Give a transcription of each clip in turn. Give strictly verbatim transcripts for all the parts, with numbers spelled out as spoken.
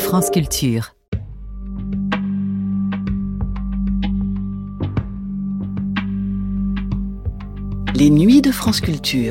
France Culture. Les nuits de France Culture.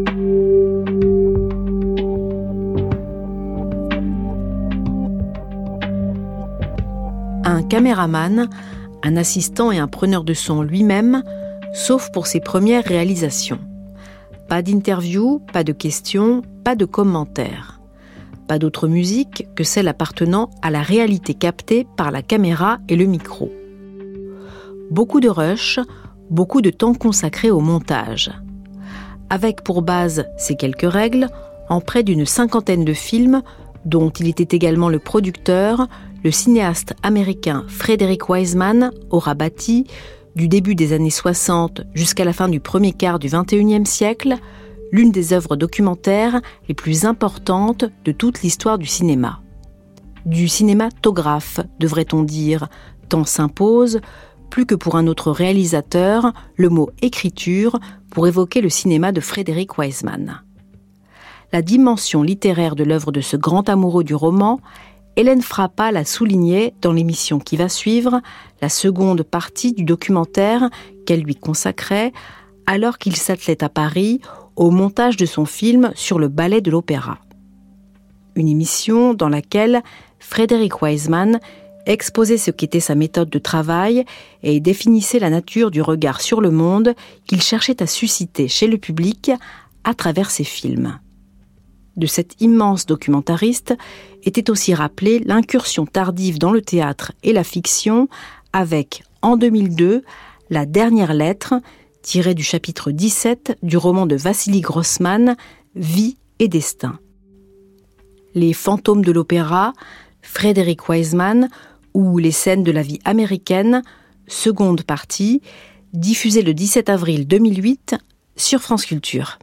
Un caméraman, un assistant et un preneur de son lui-même, sauf pour ses premières réalisations. Pas d'interview, pas de questions, pas de commentaires. Pas d'autre musique que celle appartenant à la réalité captée par la caméra et le micro. Beaucoup de rush, beaucoup de temps consacré au montage. Avec pour base ces quelques règles, en près d'une cinquantaine de films, dont il était également le producteur, le cinéaste américain Frederick Wiseman aura bâti, du début des années soixante jusqu'à la fin du premier quart du vingt et unième siècle, l'une des œuvres documentaires les plus importantes de toute l'histoire du cinéma. Du cinématographe, devrait-on dire, tant s'impose, plus que pour un autre réalisateur, le mot « écriture » pour évoquer le cinéma de Frederick Wiseman. La dimension littéraire de l'œuvre de ce grand amoureux du roman, Hélène Frappa l'a souligné dans l'émission qui va suivre, la seconde partie du documentaire qu'elle lui consacrait alors qu'il s'attelait à Paris au montage de son film sur le ballet de l'opéra. Une émission dans laquelle Frederick Wiseman exposait ce qu'était sa méthode de travail et définissait la nature du regard sur le monde qu'il cherchait à susciter chez le public à travers ses films. De cet immense documentariste était aussi rappelée l'incursion tardive dans le théâtre et la fiction avec, en deux mille deux, La dernière lettre, tirée du chapitre dix-sept du roman de Vassili Grossman, Vie et destin. Les fantômes de l'opéra, Frederick Wiseman, ou Les scènes de la vie américaine, seconde partie, diffusée le dix-sept avril deux mille huit sur France Culture.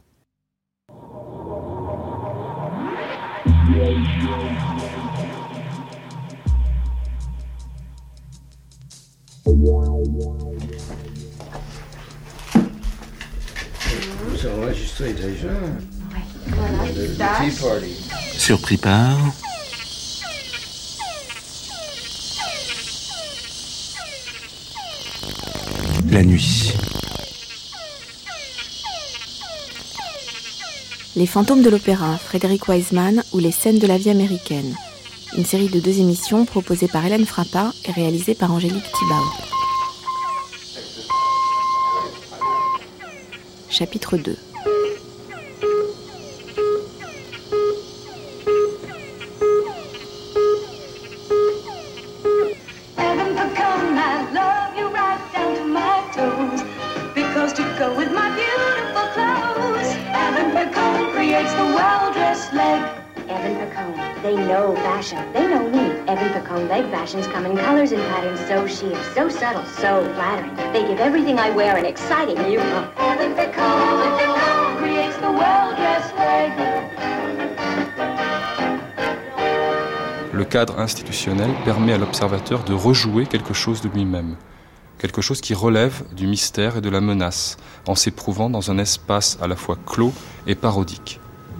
Surpris par... La nuit. Les fantômes de l'opéra, Frederick Wiseman ou Les scènes de la vie américaine. Une série de deux émissions proposée par Hélène Frappa et réalisée par Angélique Thibault. Chapitre deux. They know fashion. They know me. Evan Picone leg fashions come in colors and patterns so sheer, so subtle, so flattering. They give everything I wear an exciting new look. Evan Picone creates the well-dressed leg. Le cadre institutionnel permet à l'observateur de rejouer quelque chose de lui-même. Quelque chose qui relève du mystère et de la menace, en s'éprouvant dans un espace à la fois clos et parodique.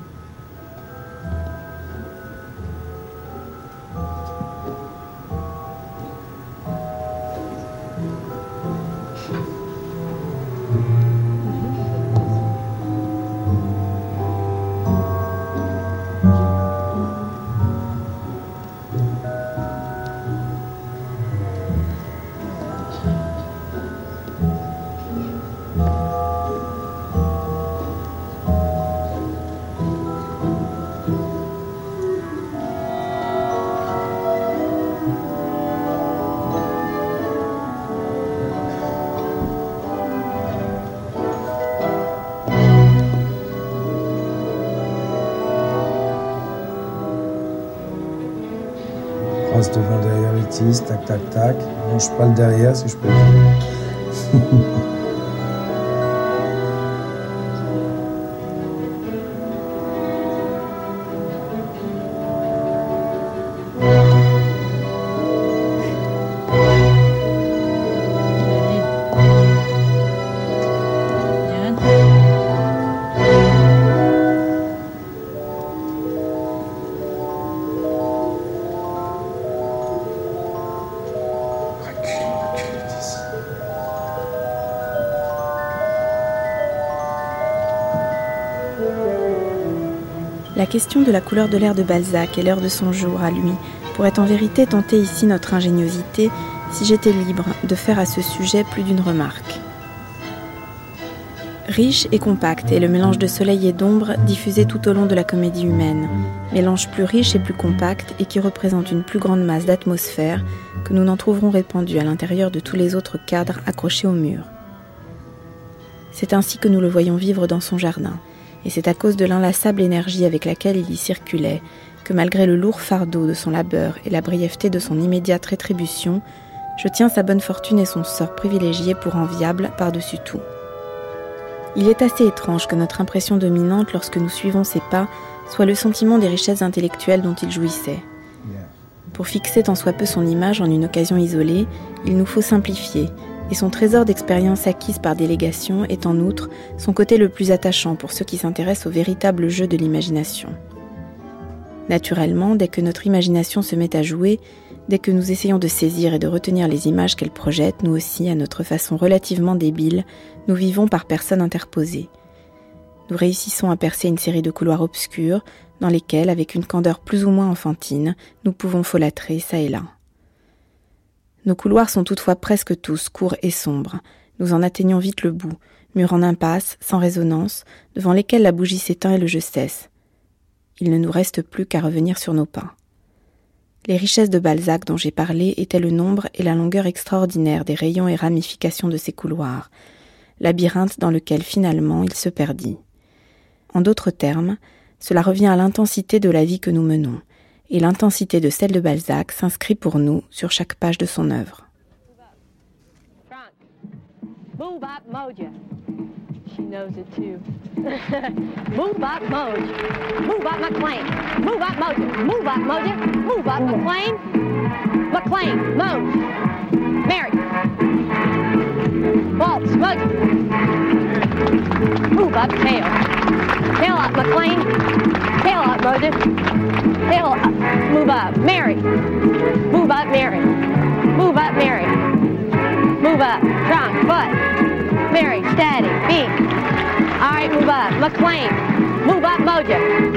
Passe devant derrière les tisses, tac tac tac. Non, je pas le derrière si je peux dire. La question de la couleur de l'air de Balzac et l'heure de son jour à lui pourrait en vérité tenter ici notre ingéniosité si j'étais libre de faire à ce sujet plus d'une remarque. Riche et compact est le mélange de soleil et d'ombre diffusé tout au long de la comédie humaine, mélange plus riche et plus compact et qui représente une plus grande masse d'atmosphère que nous n'en trouverons répandue à l'intérieur de tous les autres cadres accrochés au mur. C'est ainsi que nous le voyons vivre dans son jardin, et c'est à cause de l'inlassable énergie avec laquelle il y circulait que malgré le lourd fardeau de son labeur et la brièveté de son immédiate rétribution, je tiens sa bonne fortune et son sort privilégié pour enviable par-dessus tout. Il est assez étrange que notre impression dominante lorsque nous suivons ses pas soit le sentiment des richesses intellectuelles dont il jouissait. Pour fixer tant soit peu son image en une occasion isolée, il nous faut simplifier, et son trésor d'expérience acquise par délégation est en outre son côté le plus attachant pour ceux qui s'intéressent au véritable jeu de l'imagination. Naturellement, dès que notre imagination se met à jouer, dès que nous essayons de saisir et de retenir les images qu'elle projette, nous aussi, à notre façon relativement débile, nous vivons par personnes interposées. Nous réussissons à percer une série de couloirs obscurs, dans lesquels, avec une candeur plus ou moins enfantine, nous pouvons folâtrer çà et là. Nos couloirs sont toutefois presque tous courts et sombres. Nous en atteignons vite le bout, murs en impasse, sans résonance, devant lesquels la bougie s'éteint et le jeu cesse. Il ne nous reste plus qu'à revenir sur nos pas. Les richesses de Balzac dont j'ai parlé étaient le nombre et la longueur extraordinaire des rayons et ramifications de ces couloirs, labyrinthe dans lequel finalement il se perdit. En d'autres termes, cela revient à l'intensité de la vie que nous menons, et l'intensité de celle de Balzac s'inscrit pour nous sur chaque page de son œuvre. She knows it too. Move up, Moj. Move up, McLean. Move up, Moj. Move up, Moja. Move up, McLean. McLean, Moj. Mary. Waltz, Moja. Move up, tail. Tail up, McLean. Tail up, Moja. Tail up. Move up, Mary. Move up, Mary. Move up, Mary. Move up, trunk, foot. Mary, steady, beat. All right, move up. McLean, move up, Moja.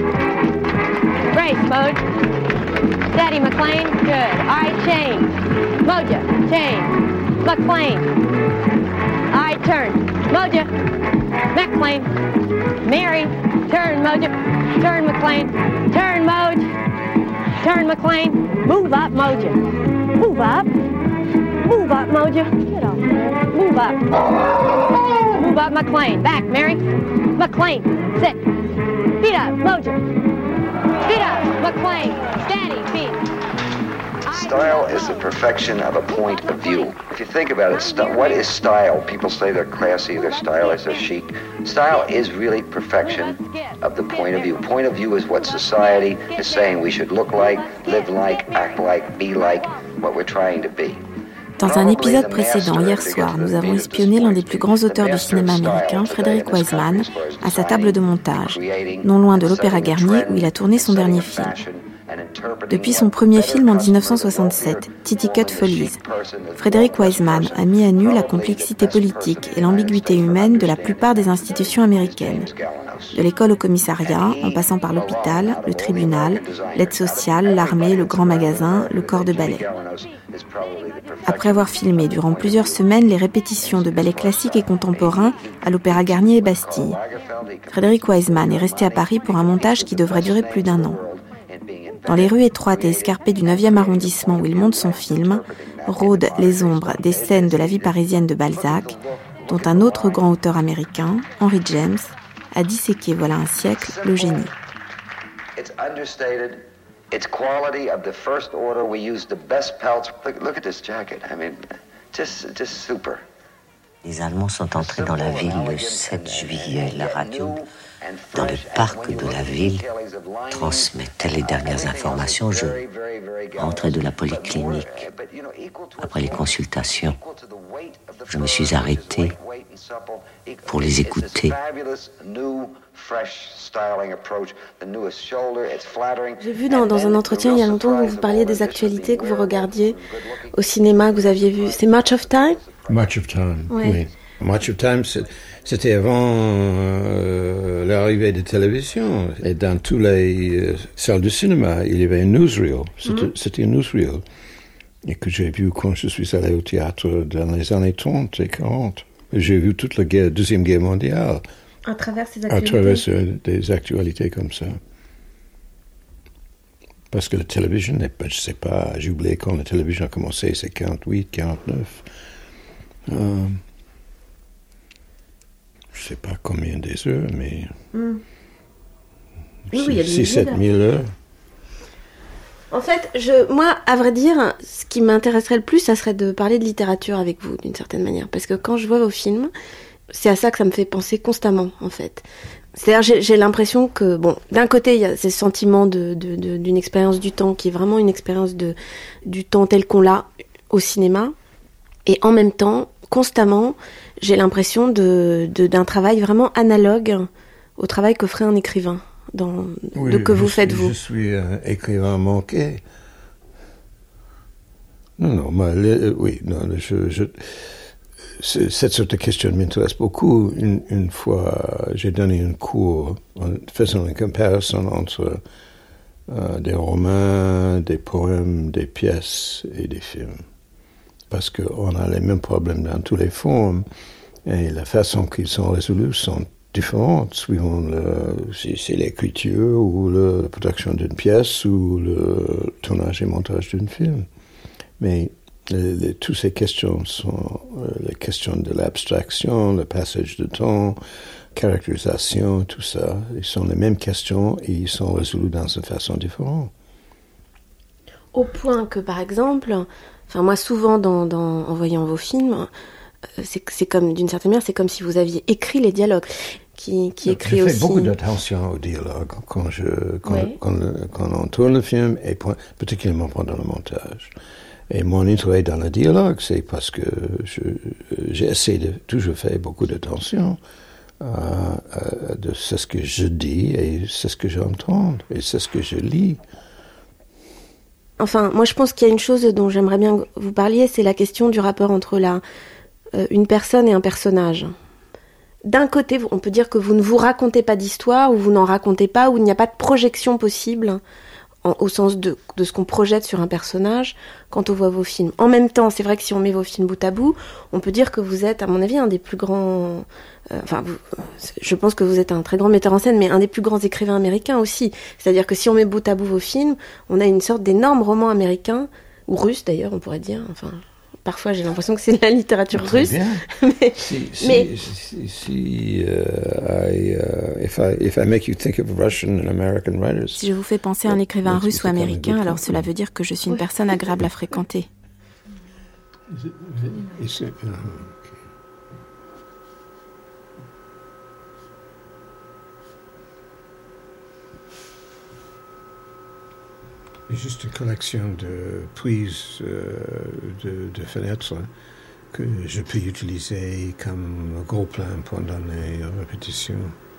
Race, Moj. Steady, McLean. Good. All right, change. Moja, change. McLean. All right, turn. Moja. McLean. Mary, turn, Moja. Turn, McLean. Turn, Moj. Turn, McLean. Move up, Moja. Move up. Move up, Moja. Get off there. Move up. Move up, McLean. Back, Mary. McLean. Sit. Feet up, Moja. Feet up, McLean. Steady, feet. Style is the perfection of a point of view. If you think about it, st- what is style? People say they're classy, they're stylish, they're chic. Style is really perfection of the point of view. Point of view is what society is saying we should look like, live like, act like, be like, what we're trying to be. Dans un épisode précédent, hier soir, nous avons espionné l'un des plus grands auteurs du cinéma américain, Frederick Wiseman, à sa table de montage, non loin de l'Opéra Garnier où il a tourné son dernier film. Depuis son premier film en dix-neuf cent soixante-sept, Titicut Follies, Frederick Wiseman a mis à nu la complexité politique et l'ambiguïté humaine de la plupart des institutions américaines. De l'école au commissariat, en passant par l'hôpital, le tribunal, l'aide sociale, l'armée, le grand magasin, le corps de ballet. Après avoir filmé durant plusieurs semaines les répétitions de ballets classiques et contemporains à l'Opéra Garnier et Bastille, Frederick Wiseman est resté à Paris pour un montage qui devrait durer plus d'un an. Dans les rues étroites et escarpées du neuvième arrondissement où il monte son film, rôdent les ombres des scènes de la vie parisienne de Balzac, dont un autre grand auteur américain, Henry James, a disséqué voilà un siècle le génie. It's quality of the first order. We use the best pelts. Look, look at this jacket. I mean, just, just super. Les Allemands sont entrés dans la ville le sept juillet. La radio, dans le parc de la ville, transmettait les dernières informations. Je rentrais de la polyclinique. Après les consultations, je me suis arrêté pour les écouter. J'ai vu dans, dans un entretien il y a longtemps que vous parliez des actualités que vous regardiez au cinéma, que vous aviez vu. C'est March of Time? March of Time, oui. oui. March of Time, c'est, C'était avant euh, l'arrivée de la télévision. Et dans toutes les euh, salles de cinéma, il y avait un newsreel. C'était, mmh. c'était un newsreel. Et que j'ai vu quand je suis allé au théâtre dans les années trente et quarante. J'ai vu toute la guerre, Deuxième Guerre mondiale. À travers ces actualités. À travers euh, des actualités comme ça. Parce que la télévision, je ne sais pas, j'ai oublié quand la télévision a commencé, c'est quarante-huit, quarante-neuf. Euh, je ne sais pas combien des heures, mais... Mm. Oui, oui, il y a des six à sept mille heures. En fait, je, moi, à vrai dire, ce qui m'intéresserait le plus, ça serait de parler de littérature avec vous, d'une certaine manière. Parce que quand je vois vos films, c'est à ça que ça me fait penser constamment, en fait. C'est-à-dire, j'ai, j'ai l'impression que, bon, d'un côté, il y a ce sentiment de, de, de, d'une expérience du temps, qui est vraiment une expérience de, du temps tel qu'on l'a au cinéma. Et en même temps, constamment, j'ai l'impression de, de, d'un travail vraiment analogue au travail que ferait un écrivain. Dans, oui, de que vous suis, faites vous. Je suis un écrivain manqué. Non, non, mais les, oui, non, je, je, cette sorte de question m'intéresse beaucoup. Une, une fois, j'ai donné un cours en faisant une comparaison entre euh, des romans, des poèmes, des pièces et des films. Parce qu'on a les mêmes problèmes dans toutes les formes et la façon qu'ils sont résolus sont différentes, suivant le, si c'est l'écriture ou le, la production d'une pièce ou le tournage et montage d'un film. Mais les, les, toutes ces questions sont euh, les questions de l'abstraction, le passage de temps, caractérisation, tout ça. Ils sont les mêmes questions et ils sont résolus dans une façon différente. Au point que, par exemple, enfin moi souvent dans, dans, en voyant vos films, c'est, c'est comme, d'une certaine manière, c'est comme si vous aviez écrit les dialogues. Qui, qui écrit je fais aussi. beaucoup d'attention au dialogue quand, je, quand, oui. quand, quand on tourne le film, et particulièrement pendant le montage. Et mon intérêt dans le dialogue, c'est parce que je, j'ai essayé de toujours faire beaucoup d'attention euh, euh, de ce que je dis et c'est ce que j'entends et c'est ce que je lis. Enfin, moi je pense qu'il y a une chose dont j'aimerais bien que vous parliez, c'est la question du rapport entre la, euh, une personne et un personnage. D'un côté, on peut dire que vous ne vous racontez pas d'histoire, ou vous n'en racontez pas, ou il n'y a pas de projection possible, en, au sens de, de ce qu'on projette sur un personnage, quand on voit vos films. En même temps, c'est vrai que si on met vos films bout à bout, on peut dire que vous êtes, à mon avis, un des plus grands... Euh, enfin, vous, je pense que vous êtes un très grand metteur en scène, mais un des plus grands écrivains américains aussi. C'est-à-dire que si on met bout à bout vos films, on a une sorte d'énorme roman américain, ou russe d'ailleurs, on pourrait dire, enfin... Parfois, j'ai l'impression que c'est de la littérature russe. Bien. mais, si, si, mais... si, si uh, I, uh, if I, if I make you think of Russian and American writers. Si je vous fais penser à un écrivain russe ou américain, alors cela veut dire que je suis une personne agréable à fréquenter. Is it, is it, uh, juste une collection de prises euh, de, de fenêtres que je peux utiliser comme gros plan pendant les répétitions.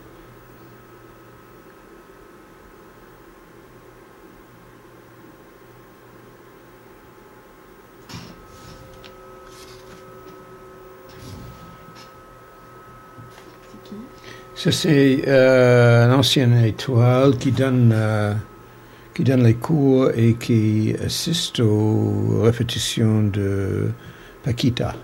C'est qui? Ça c'est euh, une ancienne étoile qui donne... Euh, qui donne les cours et qui assiste aux répétitions de Paquita.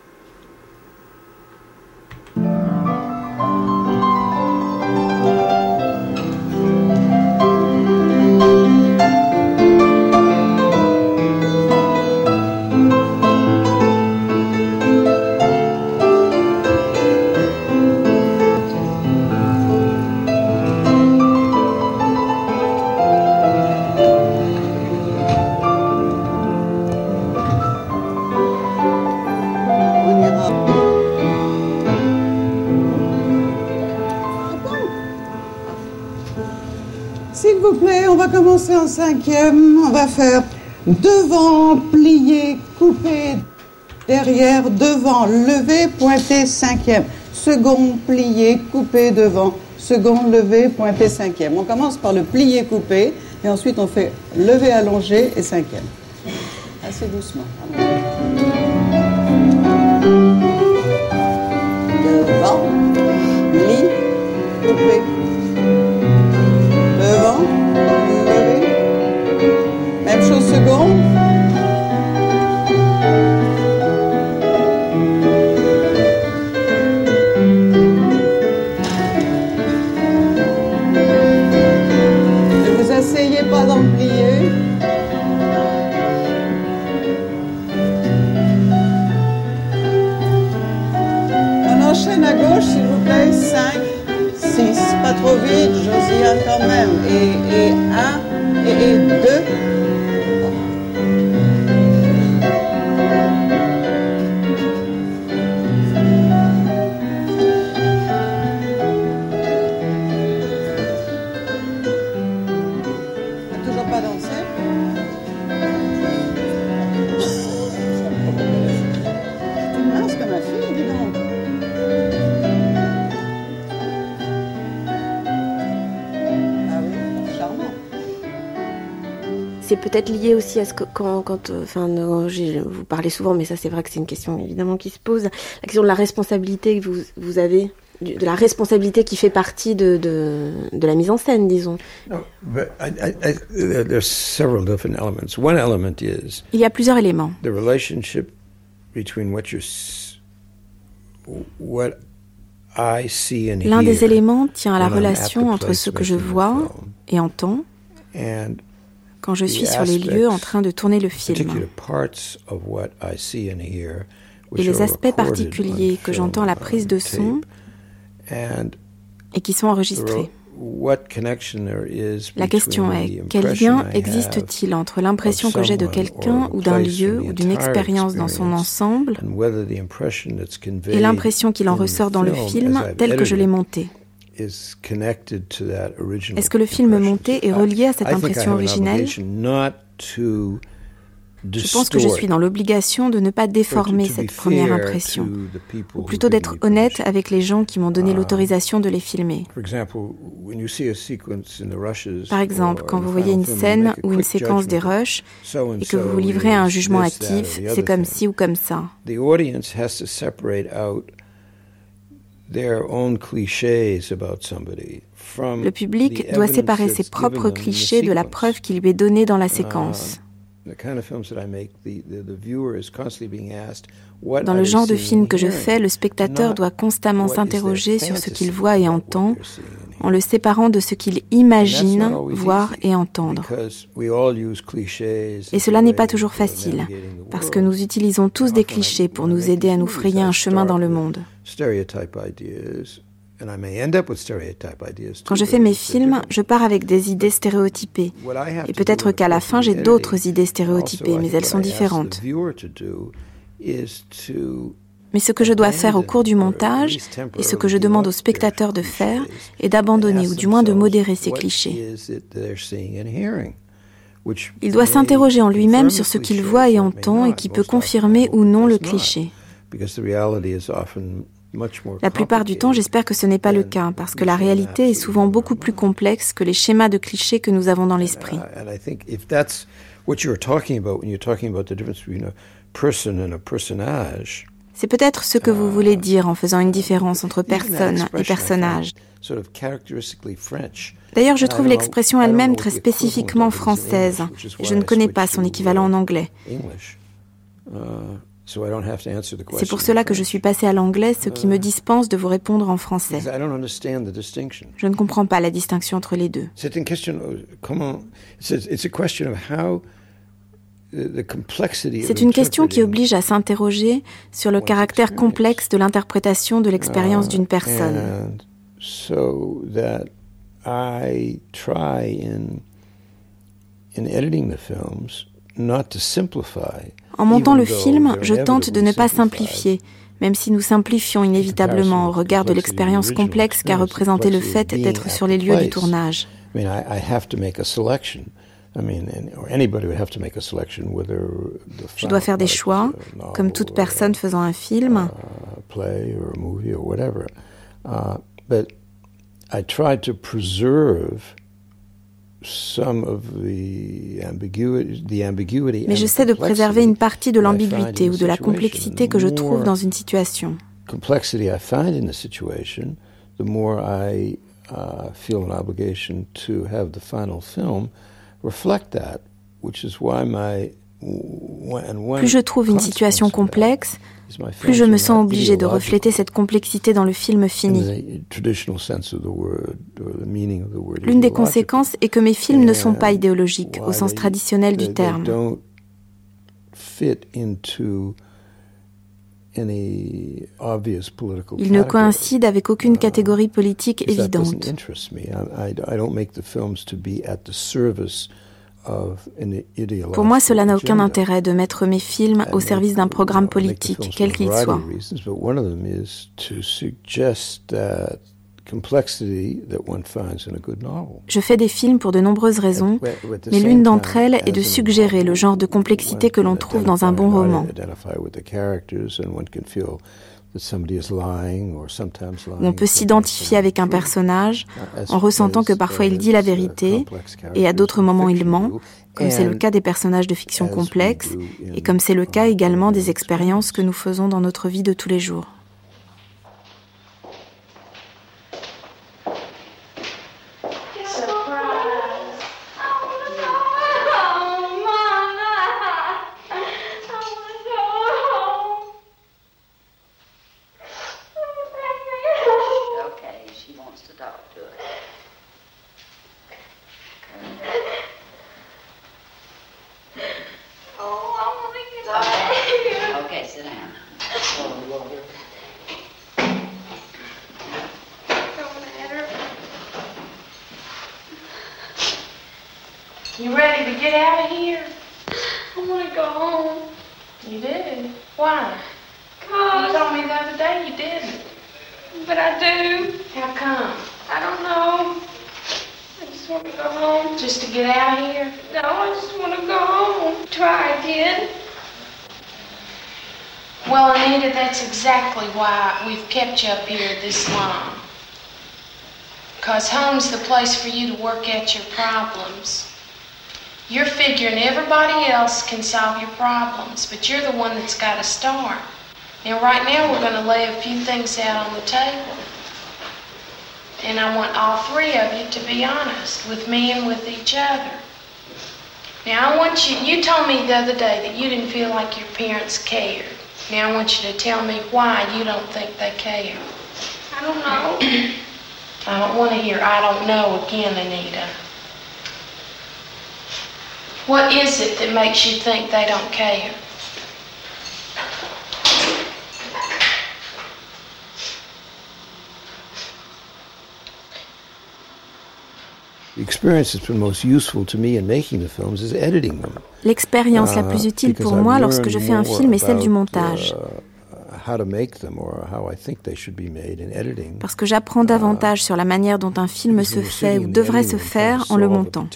S'il vous plaît, on va commencer en cinquième. On va faire devant, plié, coupé, derrière, devant, levé, pointé, cinquième. Second, plié, coupé, devant, second, levé, pointé, cinquième. On commence par le plié, coupé, et ensuite on fait levé, allongé et cinquième. Assez doucement. Devant, plie, coupé. Devant, levé. Même chose seconde. Ne vous asseyez pas dans le plié. On enchaîne à gauche, s'il vous plaît. cinq, six. Pas trop vite, Josiane quand même. Et, et un, et, et deux. Toujours pas dansé. Tu me lances comme ma fille, dis donc. Ah oui, charmant. C'est peut-être lié aussi à ce que quand, quand euh, enfin, euh, j'ai- vous parlez souvent, mais ça c'est vrai que c'est une question évidemment qui se pose, la question de la responsabilité que vous, vous avez, du- de la responsabilité qui fait partie de, de, de la mise en scène, disons. No, but I, I, I, there's several different elements. One element is Il y a plusieurs éléments. the relationship between what you, s- what I see and L'un des hear éléments tient à la when I'm at relation the entre place ce que je making the vois film et entends and quand je the suis sur les lieux en train de tourner le film, particular parts of what I see and hear, et which les are aspects recorded particuliers on que film, j'entends à la on prise de tape, son and et qui sont the enregistrés. re- what connection there is La question between est, the quel impression lien I have existe-t-il entre l'impression of que j'ai de someone quelqu'un or ou d'un place lieu in the ou d'une entire expérience dans son experience, ensemble and whether the impression that's conveyed et l'impression qu'il en in the ressort dans le film film as I've tel que je l'ai edited monté? is connected to that original Est-ce que le film impression? monté est relié à cette I think I impression have an originelle? obligation not to Je pense que je suis dans l'obligation de ne pas déformer to be cette première fair impression, to the people ou who plutôt give d'être me honnête permission. avec les gens qui m'ont donné Ah. l'autorisation de les filmer. For example, when you see a sequence in the rushes Par exemple, or quand in vous the voyez final une film, you scène make a ou une quick séquence des judgment rushs so and et que vous so vous livrez à un is jugement this, that, or hâtif, the c'est other comme thing. ci ou comme ça. The audience has to separate out their own clichés about somebody from Le public the doit evidence séparer ses that's propres given them in the clichés de la sequence. preuve qui lui est donnée dans la séquence. The kind of films that I make, the, the, the viewer is constantly being asked, what Dans are le they genre de seeing film and que je hearing? fais, le spectateur Not doit constamment what is their s'interroger sur ce fantasy qu'il voit et about what entend, they're seeing and hearing. en le séparant de ce qu'il And that's imagine not always voir easy, et entendre. because we all use clichés Et as cela a n'est way pas toujours of facile, navigating the parce que world. nous utilisons tous des Often I- clichés pour when I nous make aider à these nous movies, frayer I un chemin start dans le with monde. stereotype ideas, and I may end up with stereotype ideas Quand too, je fais but mes it's a films, different- je pars avec des idées stéréotypées. What I have Et to peut-être do in qu'à la the fin, j'ai editing, d'autres idées and stéréotypées, also I mais think elles what sont I ask the différentes. viewer to do is to Mais ce que je dois faire au cours du montage, et ce que je demande aux spectateurs de faire, est d'abandonner ou du moins de modérer ces clichés. Il doit s'interroger en lui-même sur ce qu'il voit et entend et qui peut confirmer ou non le cliché. La plupart du temps, j'espère que ce n'est pas le cas, parce que la réalité est souvent beaucoup plus complexe que les schémas de clichés que nous avons dans l'esprit. And I think if that's what you're talking about when you're talking about the difference between a person and a personnage, C'est peut-être ce que vous voulez dire en faisant une différence entre personne et personnage. sort of characteristically French. D'ailleurs, je And I trouve don't know- l'expression I don't elle-même know très what the equivalent spécifiquement of it is in française. English, which is Et why je ne I connais pas switched son to, équivalent en uh, anglais. English. Uh, so I don't have to answer the question C'est pour cela que je suis passée à l'anglais, ce qui me dispense de vous répondre en français. because I don't understand the distinction. Je ne comprends pas la distinction entre les deux. C'est une question euh, comment it's a, it's a question of how the, the complexity of C'est une question qui interpreting, oblige à s'interroger sur le caractère complexe de l'interprétation de l'expérience uh, d'une personne. and so that I try in in editing the films not to simplify. En montant even le though film, they're je tente de ne pas inevitably simplifier, même si nous simplifions inévitablement au regard de l'expérience complexe qu'a représenté le fait d'être sur les lieux du tournage. I mean, I, I have to make a selection. I mean, and, or anybody would have to make a selection, whether the Je dois faire des final choix, product is a novel comme toute or personne faisant un film. a play or a movie or whatever. Uh, but I try to preserve some of the ambiguity, the ambiguity. Mais and j'essaie de complexity préserver une partie de that I find l'ambiguïté in ou the de la situation complexité que je trouve more dans une situation. complexity I find in the situation, the more I uh, feel an obligation to have the final film reflect that, which is why my Plus je trouve une situation complexe, plus je me sens obligé de refléter cette complexité dans le film fini. L'une des conséquences est que mes films ne sont pas idéologiques au sens traditionnel du terme. Ils ne coïncident avec aucune catégorie politique évidente. Pour moi, cela n'a aucun intérêt de mettre mes films au service d'un programme politique, quel qu'il soit. Je fais des films pour de nombreuses raisons, mais l'une d'entre elles est de suggérer le genre de complexité que l'on trouve dans un bon roman. Où on peut s'identifier avec un personnage en ressentant que parfois il dit la vérité et à d'autres moments il ment, comme c'est le cas des personnages de fiction complexes et comme c'est le cas également des expériences que nous faisons dans notre vie de tous les jours. You ready to get out of here? I want to go home. You did? Why? Cause you told me the other day you didn't. But I do. How come? I don't know. I just want to go home. Just to get out of here? No, I just want to go home. Try again. Well, Anita, that's exactly why we've kept you up here this long. Because home's the place for you to work out your problems. You're figuring everybody else can solve your problems, but you're the one that's got to start. Now, right now, we're going to lay a few things out on the table. And I want all three of you to be honest with me and with each other. Now, I want you, you told me the other day that you didn't feel like your parents cared. Now, I want you to tell me why you don't think they care. I don't know. I don't want to hear I don't know again, Anita. What is it that makes you think they don't care? L'expérience la plus utile pour moi lorsque je fais un film est celle du montage. Parce que j'apprends davantage sur la manière dont un film se fait ou devrait se faire en le montant.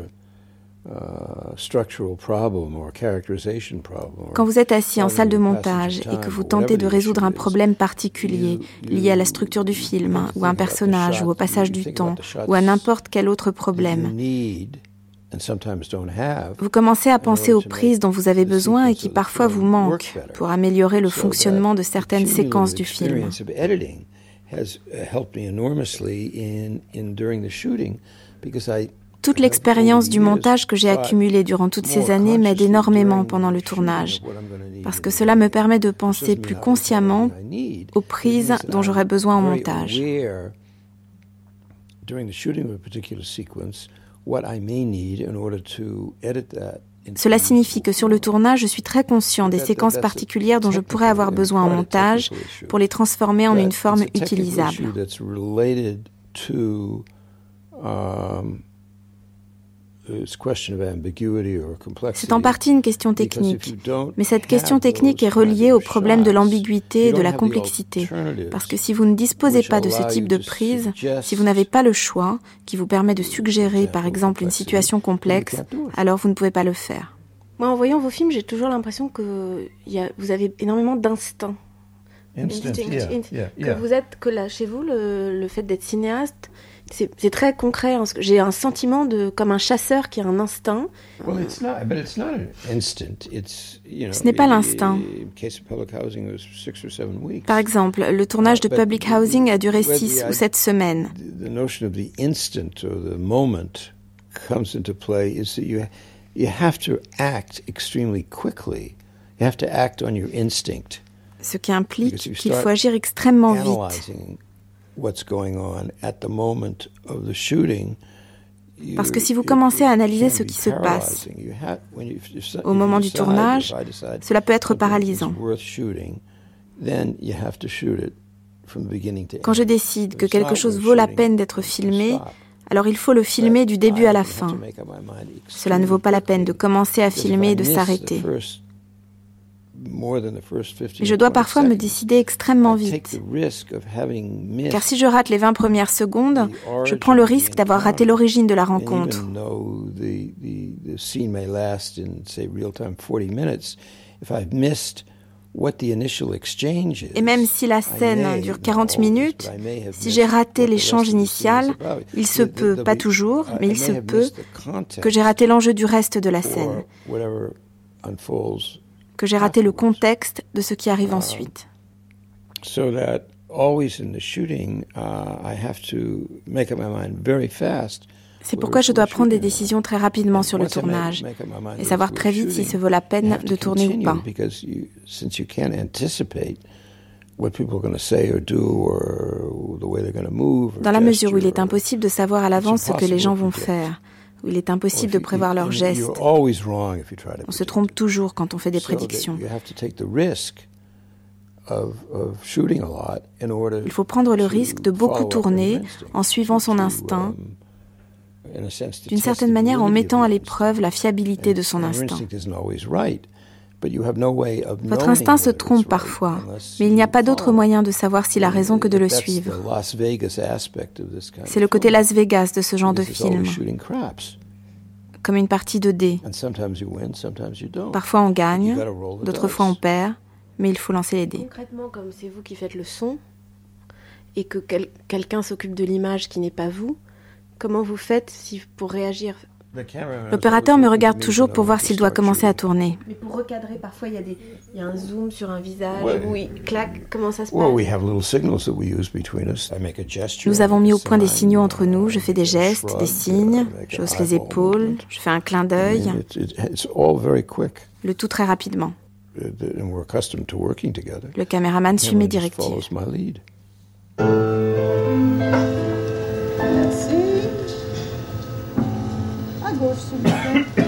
Quand vous êtes assis en salle de montage et que vous tentez de résoudre un problème particulier lié à la structure du film, ou à un personnage, ou au passage du temps, ou à n'importe quel autre problème, vous commencez à penser aux prises dont vous avez besoin et qui parfois vous manquent pour améliorer le fonctionnement de certaines séquences du film. Toute l'expérience du montage que j'ai accumulée durant toutes ces années m'aide énormément pendant le tournage, parce que cela me permet de penser plus consciemment aux prises dont j'aurais besoin au montage. Cela signifie que sur le tournage, je suis très conscient des séquences particulières dont je pourrais avoir besoin au montage pour les transformer en une forme utilisable. C'est en partie une question technique, mais cette question technique est reliée au problème de l'ambiguïté et de la complexité, parce que si vous ne disposez pas de ce type de prise, si vous n'avez pas le choix qui vous permet de suggérer par exemple une situation complexe, alors vous ne pouvez pas le faire. Moi, en voyant vos films, j'ai toujours l'impression que y a, vous avez énormément d'instinct. Instinct, Instinct, yeah, instinct. yeah, que yeah. vous êtes, que là, chez vous, le, le fait d'être cinéaste, c'est, c'est très concret. Hein, j'ai un sentiment de comme un chasseur qui a un instinct. Well, it's not, but it's not an instant. It's, you know, Ce n'est pas l'instinct. Par exemple, le tournage de Public Housing a duré six ou sept semaines. The notion of the instant or the moment comes into play is that you you have to act extremely quickly. You have to act on your instinct. Ce qui implique qu'il faut agir extrêmement vite. What's going on at the moment of the shooting. Parce que si vous commencez à analyser ce qui se passe au moment du tournage, cela peut être paralysant. Quand je décide que quelque chose vaut la peine d'être filmé, alors il faut le filmer du début à la fin. Cela ne vaut pas la peine de commencer à filmer et de s'arrêter. Et je dois parfois me décider extrêmement vite. Car si je rate les vingt premières secondes, je prends le risque d'avoir raté l'origine de la rencontre. Et même si la scène dure quarante minutes, si j'ai raté l'échange initial, il se peut, pas toujours, mais il se peut que j'ai raté l'enjeu du reste de la scène, que j'ai raté le contexte de ce qui arrive ensuite. So that always in the shooting, uh, I have to make up my mind very fast. C'est pourquoi je dois prendre des décisions très rapidement sur le tournage et savoir très vite si ça vaut la peine de tourner ou pas. Dans la mesure où il est impossible de savoir à l'avance ce que les gens vont faire, où il est impossible de prévoir leurs gestes. On se trompe toujours quand on fait des prédictions. Il faut prendre le risque de beaucoup tourner en suivant son instinct, d'une certaine manière en mettant à l'épreuve la fiabilité de son instinct. Votre instinct se trompe parfois, mais il n'y a pas d'autre moyen de savoir s'il a raison que de le suivre. C'est le côté Las Vegas de ce genre de film, comme une partie de dés. Parfois on gagne, d'autres fois on perd, mais il faut lancer les dés. Concrètement, comme c'est vous qui faites le son, et que quel- quelqu'un s'occupe de l'image qui n'est pas vous, comment vous faites si, pour réagir? L'opérateur me regarde toujours pour voir s'il doit commencer à tourner. Mais pour recadrer, parfois il y a des, il y a un zoom sur un visage, Ouais. où il claque, comment ça se passe? Well, we have little signals that we use between us. I make a gesture. Nous avons mis au point des signaux entre nous, je fais des gestes, des signes, je hausse les épaules, je fais un clin d'œil, It's, it's, it's all very quick. le tout très rapidement. Uh, And we're accustomed to working together. Le caméraman suit mes Cameron just directives. follows my lead. Merci. À gauche, s'il vous plaît.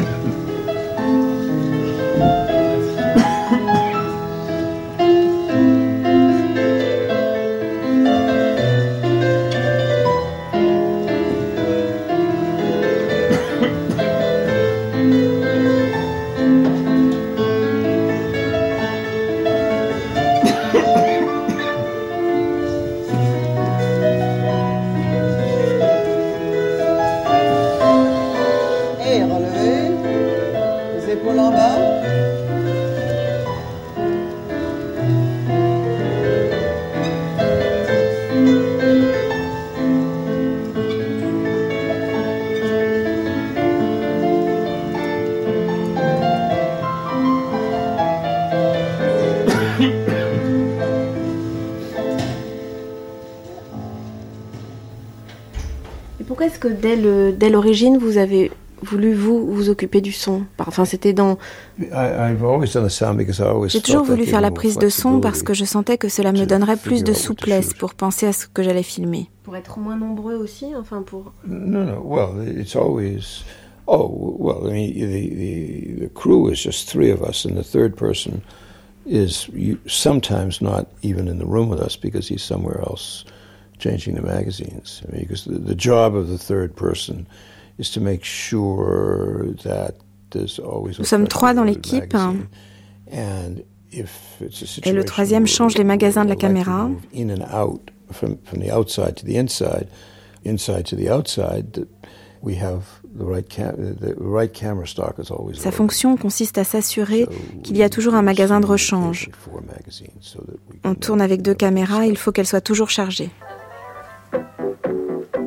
Et relevez. Les épaules en bas. Et pourquoi est-ce que dès, le, dès l'origine, vous avez voulu, vous, vous occuper du son? Enfin, c'était dans... I, I've always done the sound because I always J'ai toujours felt that voulu gave faire la me more prise de son parce que flexibility. je sentais que cela me to donnerait plus figure de out what to souplesse shoot. pour penser à ce que j'allais filmer. Pour être moins nombreux aussi, enfin pour... No, no. Well, it's always. Oh, well. I mean, the, the the crew is just three of us, and the third person is you, sometimes not even in the room with us because he's somewhere else changing the magazines. I mean, because the, the job of the third person is to make sure that there's always. a Nous sommes trois dans fresh l'équipe, magazine. And if it's a et situation le troisième where change les magasins de la we'd like to caméra. move in and out from from the outside to the inside, inside to the outside, that we have the right cam- the right camera stock is always Sa loaded. fonction consiste à s'assurer qu'il y a toujours un magasin de rechange. Four magazines, so that we On tourne avec deux caméras, il faut qu'elles soient toujours chargées.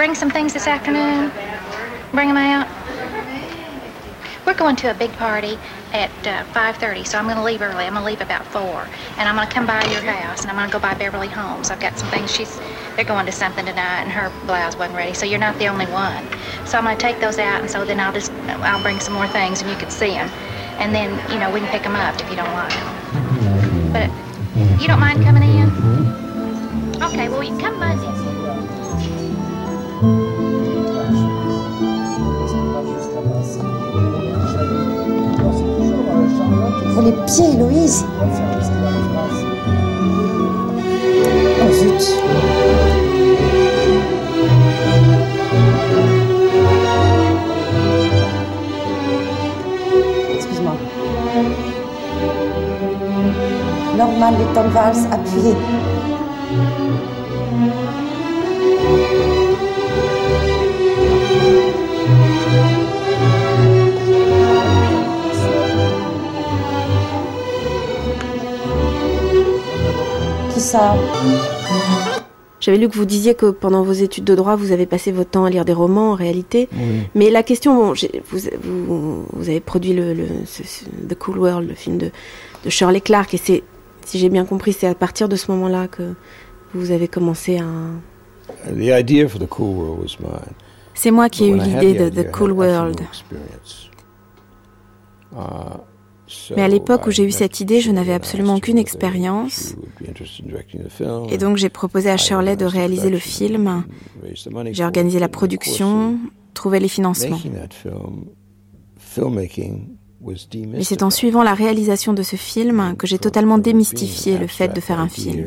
bring some things this afternoon? Bring them out? We're going to a big party at uh, five thirty, so I'm going to leave early. I'm going to leave about four, and I'm going to come by your house, and I'm going to go by Beverly Holmes. I've got some things. She's they're going to something tonight, and her blouse wasn't ready, so you're not the only one. So I'm going to take those out, and so then I'll just I'll bring some more things, and you can see them, and then you know we can pick them up if you don't like them. But you don't mind coming in? Okay, well you come by then. Pour les pieds, Héloïse. Oh zut. Excuse-moi. Normal, les temps de valse, appuyez. Ça. J'avais lu que vous disiez que pendant vos études de droit, vous avez passé votre temps à lire des romans en réalité. Oui. Mais la question, bon, vous, vous, vous avez produit le, le ce, ce, The Cool World, le film de, de Shirley Clarke, et c'est, si j'ai bien compris, c'est à partir de ce moment-là que vous avez commencé à... The idea for The Cool World was mine. C'est moi qui ai eu l'idée de The Cool World. Mais à l'époque où j'ai eu cette idée, je n'avais absolument aucune expérience. Et donc j'ai proposé à Shirley de réaliser le film. J'ai organisé la production, trouvé les financements. Mais c'est en suivant la réalisation de ce film que j'ai totalement démystifié le fait de faire un film.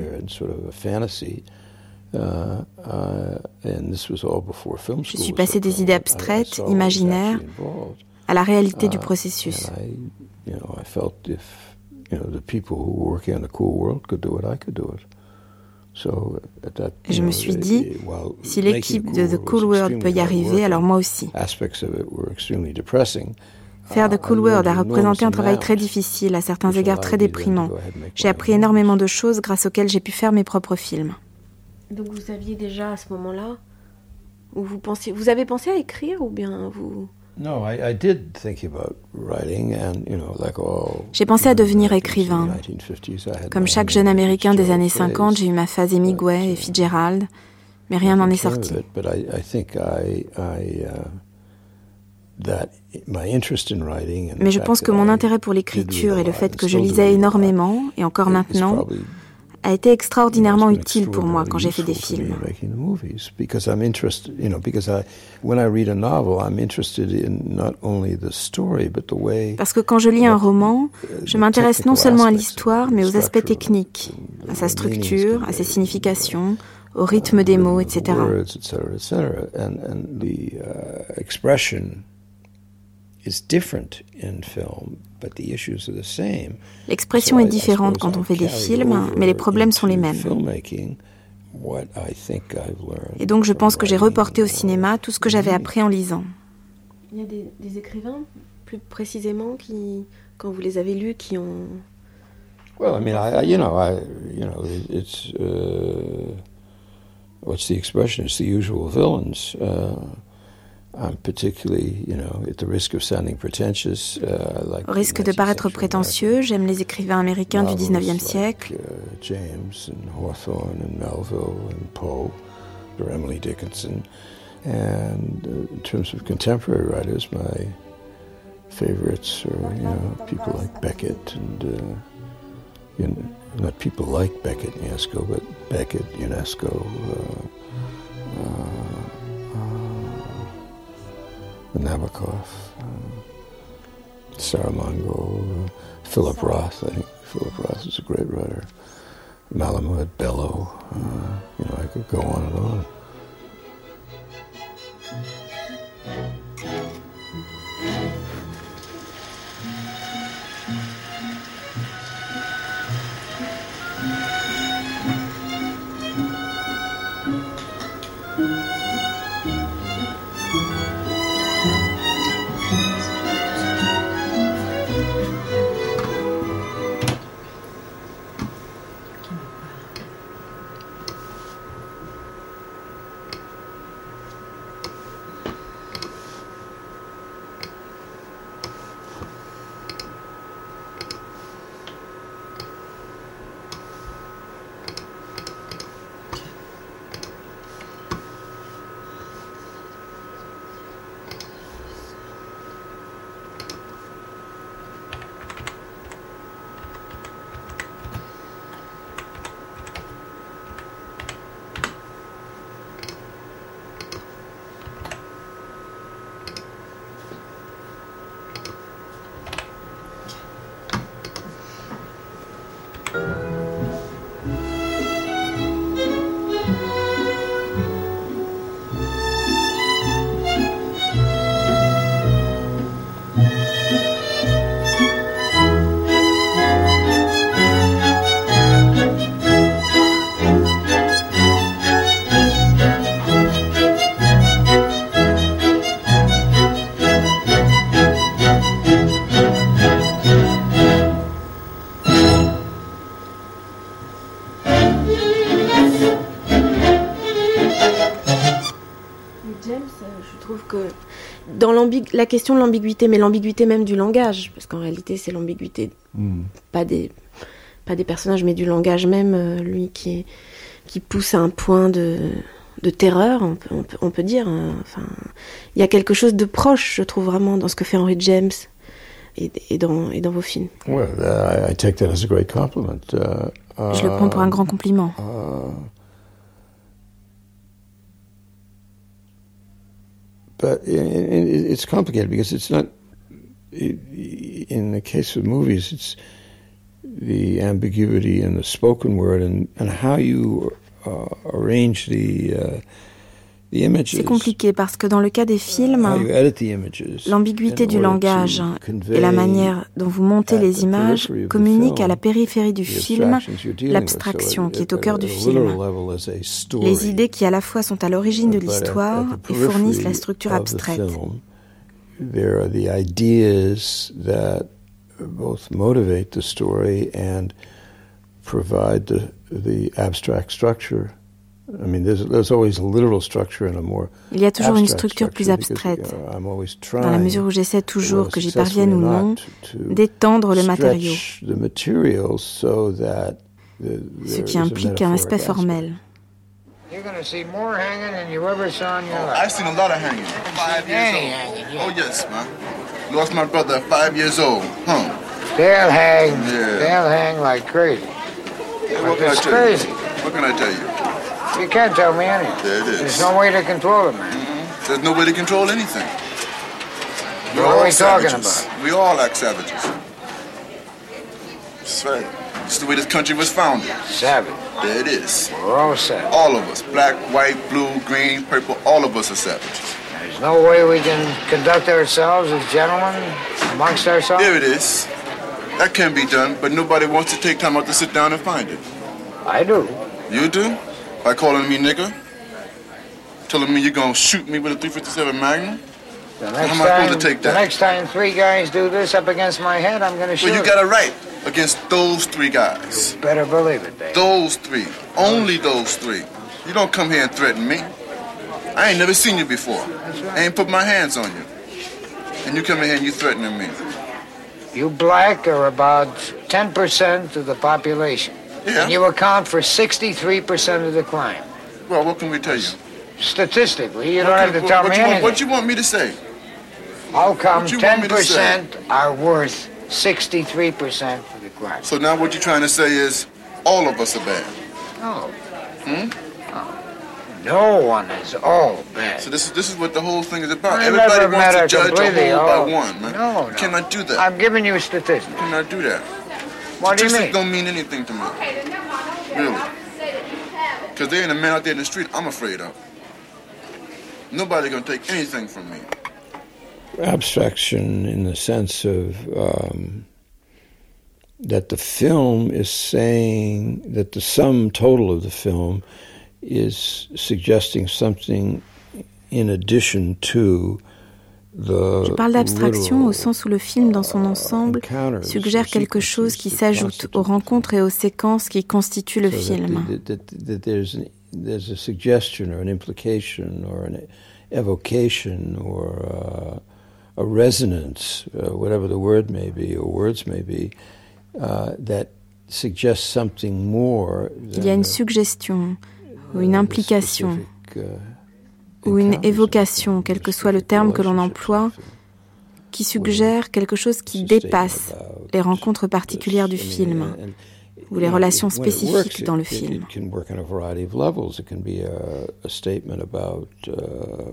Je suis passé des idées abstraites, imaginaires, à la réalité du processus. You know, I felt if you know the people who were working on the Cool World could do it, I could do it. So at that, je me suis dit, si l'équipe de The Cool World peut y arriver, alors moi aussi. Faire The Cool World a représenté un travail très difficile, à certains égards très déprimant. J'ai appris énormément de choses grâce auxquelles j'ai pu faire mes propres films. Donc vous saviez déjà à ce moment-là, ou vous pensiez, vous avez pensé à écrire ou bien vous... J'ai pensé à devenir écrivain. Comme chaque jeune Américain des années cinquante, j'ai eu ma phase Hemingway et Fitzgerald, mais rien n'en est sorti. Mais je pense que mon intérêt pour l'écriture et le fait que je lisais énormément, et encore maintenant, a été extraordinairement utile pour moi quand j'ai fait des films. Parce que quand je lis un roman, je m'intéresse non seulement à l'histoire, mais aux aspects techniques, à sa structure, à ses significations, au rythme des mots, et cetera. L'expression est différente quand on fait des films, mais les problèmes sont les mêmes. Et donc je pense que j'ai reporté au cinéma tout ce que j'avais appris en lisant. Il y a des, des écrivains, plus précisément, qui, quand vous les avez lus, qui ont... Well, I mean, I, you know, I, you know, it's, uh, what's the expression? It's the usual villains. Uh, I'm particularly, you know, at the risk of sounding pretentious. Uh, like Au risque de paraître prétentieux, j'aime les écrivains américains du dix-neuvième siècle. Like, uh, James and Hawthorne and Melville and Poe, or Emily Dickinson. And uh, in terms of contemporary writers, my favorites are, you know, people like Beckett and, uh, you know, not people like Beckett and Ionesco, but Beckett, Ionesco, uh, uh, Nabokov, uh, Saramongo, uh, Philip Roth. I think Philip Roth is a great writer. Malamud, Bellow. Uh, you know, I could go on and on. James, je trouve que dans la question de l'ambiguïté, mais l'ambiguïté même du langage, parce qu'en réalité c'est l'ambiguïté mm. pas des pas des personnages, mais du langage même, lui qui est, qui pousse à un point de de terreur, on peut, on peut, on peut dire. Enfin, il y a quelque chose de proche, je trouve vraiment, dans ce que fait Henry James et, et dans et dans vos films. Well, uh, I take that as a great compliment. Uh, je le prends pour un grand compliment. Uh, But it's complicated because it's not, in the case of movies, it's the ambiguity in the spoken word and, and how you uh, arrange the, uh, the images. C'est compliqué parce que dans le cas des films, l'ambiguïté du langage et la manière dont vous montez les images communiquent à la périphérie du film l'abstraction qui est au cœur du film. Les idées qui à la fois sont à l'origine de l'histoire et fournissent la structure abstraite. There are the ideas that both motivate the story and provide the, the abstract structure. I mean, there's, there's always a literal structure and a more Il y a toujours une structure plus abstraite, dans la mesure où j'essaie toujours, que j'y parvienne ou non, d'étendre le matériau, ce qui implique un aspect formel. You're going to see more hanging than you ever saw in your life. I've seen a lot of hanging. Five years old. Hanging, yeah. Oh, yes, man. Lost my brother at five years old. Huh? They'll hang. Yeah. They'll hang like crazy. Yeah, what can I tell crazy. you? What can I tell you? You can't tell me anything. There it is. There's no way to control it, man. Mm-hmm. There's no way to control anything. We're what all are we savages. talking about? We all act savages. That's right. It's the way this country was founded. Savage. There it is. We're all savage. All of us. Black, white, blue, green, purple, all of us are savages. There's no way we can conduct ourselves as gentlemen amongst ourselves? There it is. That can be done, but nobody wants to take time out to sit down and find it. I do. You do? By calling me nigger? Telling me you're going to shoot me with a three fifty-seven Magnum? The next How am I time, supposed to take that? The next time three guys do this up against my head, I'm going to shoot. Well, you got a right against those three guys. You better believe it, Dave. Those three. Only those three. You don't come here and threaten me. I ain't never seen you before. That's right. I ain't put my hands on you. And you come in here and you threatening me. You black are about ten percent of the population. Yeah. And you account for sixty-three percent of the crime. Well, what can we tell you? Statistically, you what don't can, have to what, tell what me anything. Want, what you want me to say? How come ten percent are worth sixty-three percent of the crime? So now what you're trying to say is all of us are bad? No. Hmm? No. No one is all bad. So this is this is what the whole thing is about. I Everybody wants to judge a whole all. by one, man. No, no. You cannot do that. I'm giving you statistics. You cannot do that. What do you mean? Don't mean anything to me. Okay, then never mind. Really? Because there ain't a man out there in the street I'm afraid of. Nobody's going to take anything from me. Abstraction in the sense of um, that the film is saying that the sum total of the film is suggesting something in addition to the. Je parle d'abstraction au sens où le film dans son ensemble suggère quelque chose qui s'ajoute aux rencontres et aux séquences qui constituent le film. There's a suggestion or an implication or an evocation or a, a resonance, uh, whatever the word may be or words may be, uh, that suggests something more. Il y a une suggestion ou une implication ou une évocation, quel que soit le terme que l'on emploie, qui suggère quelque chose qui dépasse les rencontres particulières du film ou les relations spécifiques dans le film. It can work on a variety of levels. It can be a, a statement about. Uh,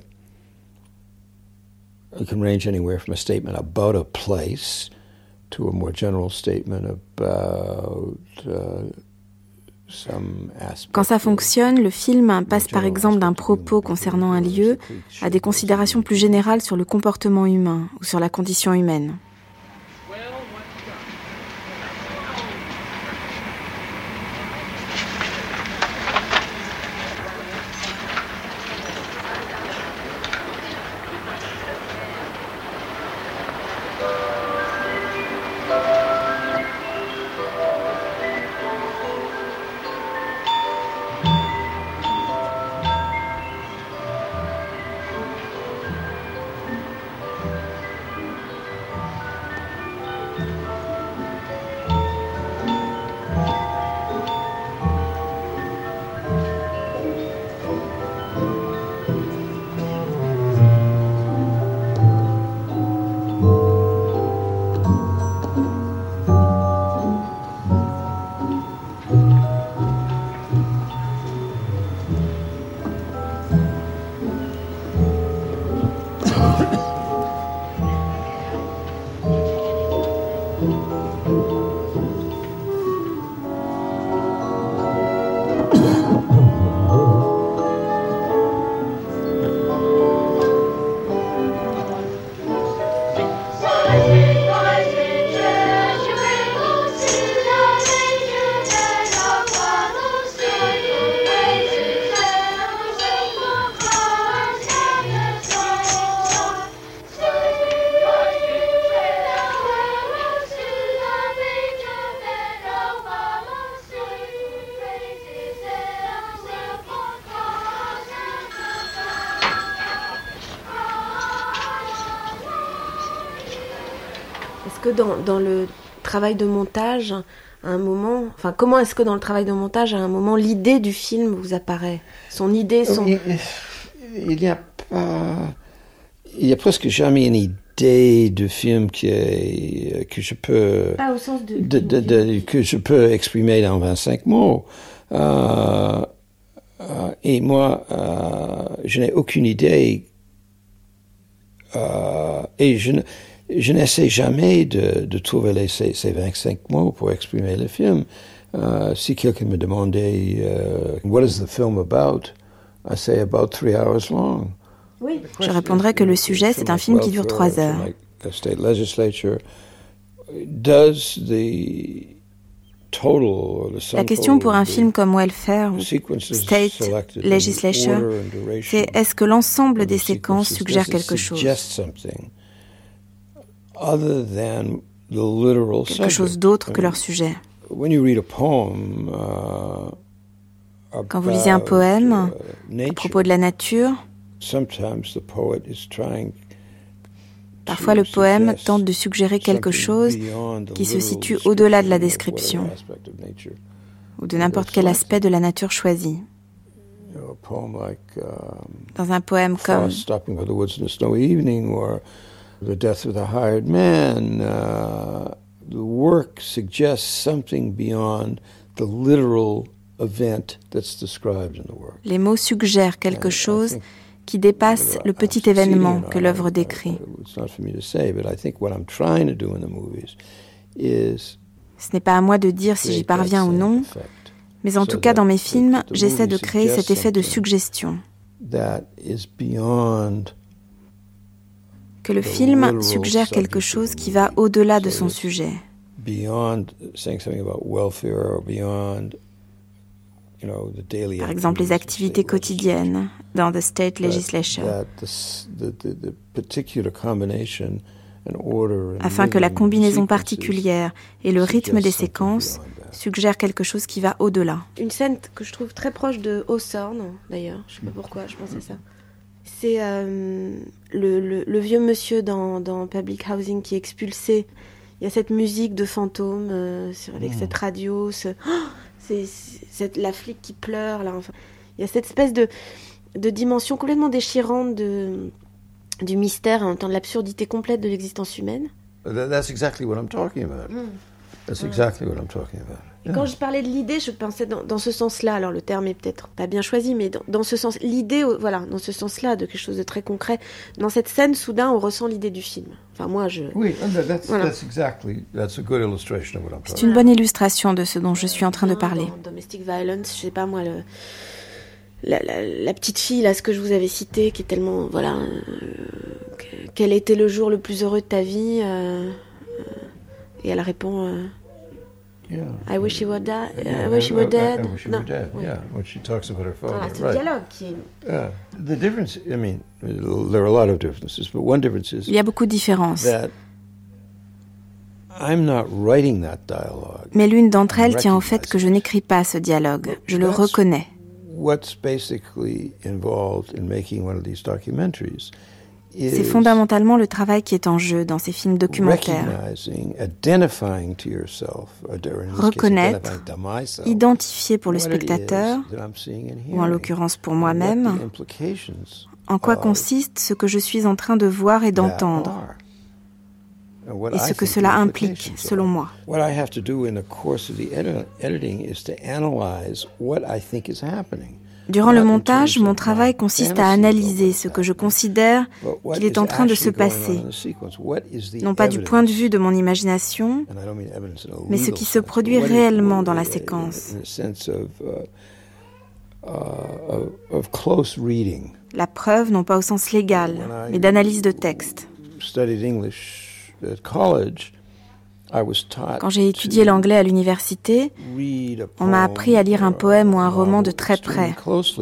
it can range anywhere from a statement about a place to a more general statement about uh, some aspect. Quand ça fonctionne, le film passe par exemple d'un propos concernant un lieu à des considérations plus générales sur le comportement humain ou sur la condition humaine. Est-ce que dans, dans le travail de montage, à un moment, enfin, comment est-ce que dans le travail de montage, à un moment, l'idée du film vous apparaît ? Son idée, son... Il, il n'y a pas... Il n'y a presque jamais une idée de film qui est, que je peux... Pas au sens de... de, de, de que je peux exprimer dans vingt-cinq mots. Euh, euh, et moi, euh, je n'ai aucune idée. Euh, et je ne... Je n'essaie jamais de, de trouver les, ces, ces vingt-cinq mots pour exprimer le film. Uh, si quelqu'un me demandait uh, what is the film about, I say about three hours long. Oui. Je répondrais que le sujet, c'est un film qui dure trois heures. La question pour un film comme Welfare ou State Legislature, c'est est-ce que l'ensemble des séquences suggère quelque chose ? Quelque chose d'autre que leur sujet. Quand vous lisez un poème à propos de la nature, parfois le poème tente de suggérer quelque chose qui se situe au-delà de la description ou de n'importe quel aspect de la nature choisi. Dans un poème comme The Death of the Hired Man, uh, the work suggests something beyond the literal event that's described in the work. Les mots suggèrent quelque chose qui dépasse le petit événement que l'œuvre décrit. Ce n'est pas à moi de dire si j'y parviens ou non, mais en tout cas dans mes films, j'essaie de créer cet effet de suggestion. Que le film suggère quelque chose qui va au-delà de son sujet. Par exemple, les activités quotidiennes dans The State Legislature, afin que la combinaison particulière et le rythme des séquences suggèrent quelque chose qui va au-delà. Une scène que je trouve très proche de Hawthorne, d'ailleurs, je ne sais pas pourquoi, je pense à ça. C'est euh, le, le, le vieux monsieur dans, dans Public Housing qui est expulsé. Il y a cette musique de fantôme euh, sur, avec mmh. cette radio, ce, oh, c'est, c'est la flic qui pleure. Là, enfin. Il y a cette espèce de, de dimension complètement déchirante de, du mystère et en même temps de l'absurdité complète de l'existence humaine. That's exactly what I'm talking about. Mmh. That's exactly what I'm talking about. Yeah. Quand je parlais de l'idée, je pensais dans, dans ce sens-là. Alors le terme est peut-être pas bien choisi, mais dans, dans ce sens, l'idée, voilà, dans ce sens-là, de quelque chose de très concret. Dans cette scène, soudain, on ressent l'idée du film. Enfin, moi, je. Oui, that's, voilà. that's exactly, that's a good illustration of what I'm talking. C'est une bonne illustration de ce dont je suis en train de parler. Dans Domestic Violence, je sais pas moi, le, la, la, la petite fille là, ce que je vous avais cité, qui est tellement, voilà, euh, quel était le jour le plus heureux de ta vie, euh, euh, et elle répond. Euh, Yeah. I wish you were dead. Yeah, I wish you were dead. I, I wish you no. were dead. Oui. Yeah, when she talks about her father. Voilà, c'est right. le dialogue qui est. Yeah. The difference, I mean, there are a lot of differences, but one difference is. Il y a beaucoup de différences. That I'm not writing that dialogue. Mais l'une d'entre elles tient au fait que je n'écris pas ce dialogue. Je le reconnais. What's basically involved in making one of these documentaries. C'est fondamentalement le travail qui est en jeu dans ces films documentaires. Reconnaître, identifier pour le spectateur, ou en l'occurrence pour moi-même, en quoi consiste ce que je suis en train de voir et d'entendre, et ce que cela implique, selon moi. Durant le montage, mon travail consiste à analyser ce que je considère qu'il est en train de se passer, non pas du point de vue de mon imagination, mais ce qui se produit réellement dans la séquence. uh, of close reading. La preuve, non pas au sens légal, mais d'analyse de texte. Studied English at college. Quand j'ai étudié l'anglais à l'université, on m'a appris à lire un poème ou un roman de très près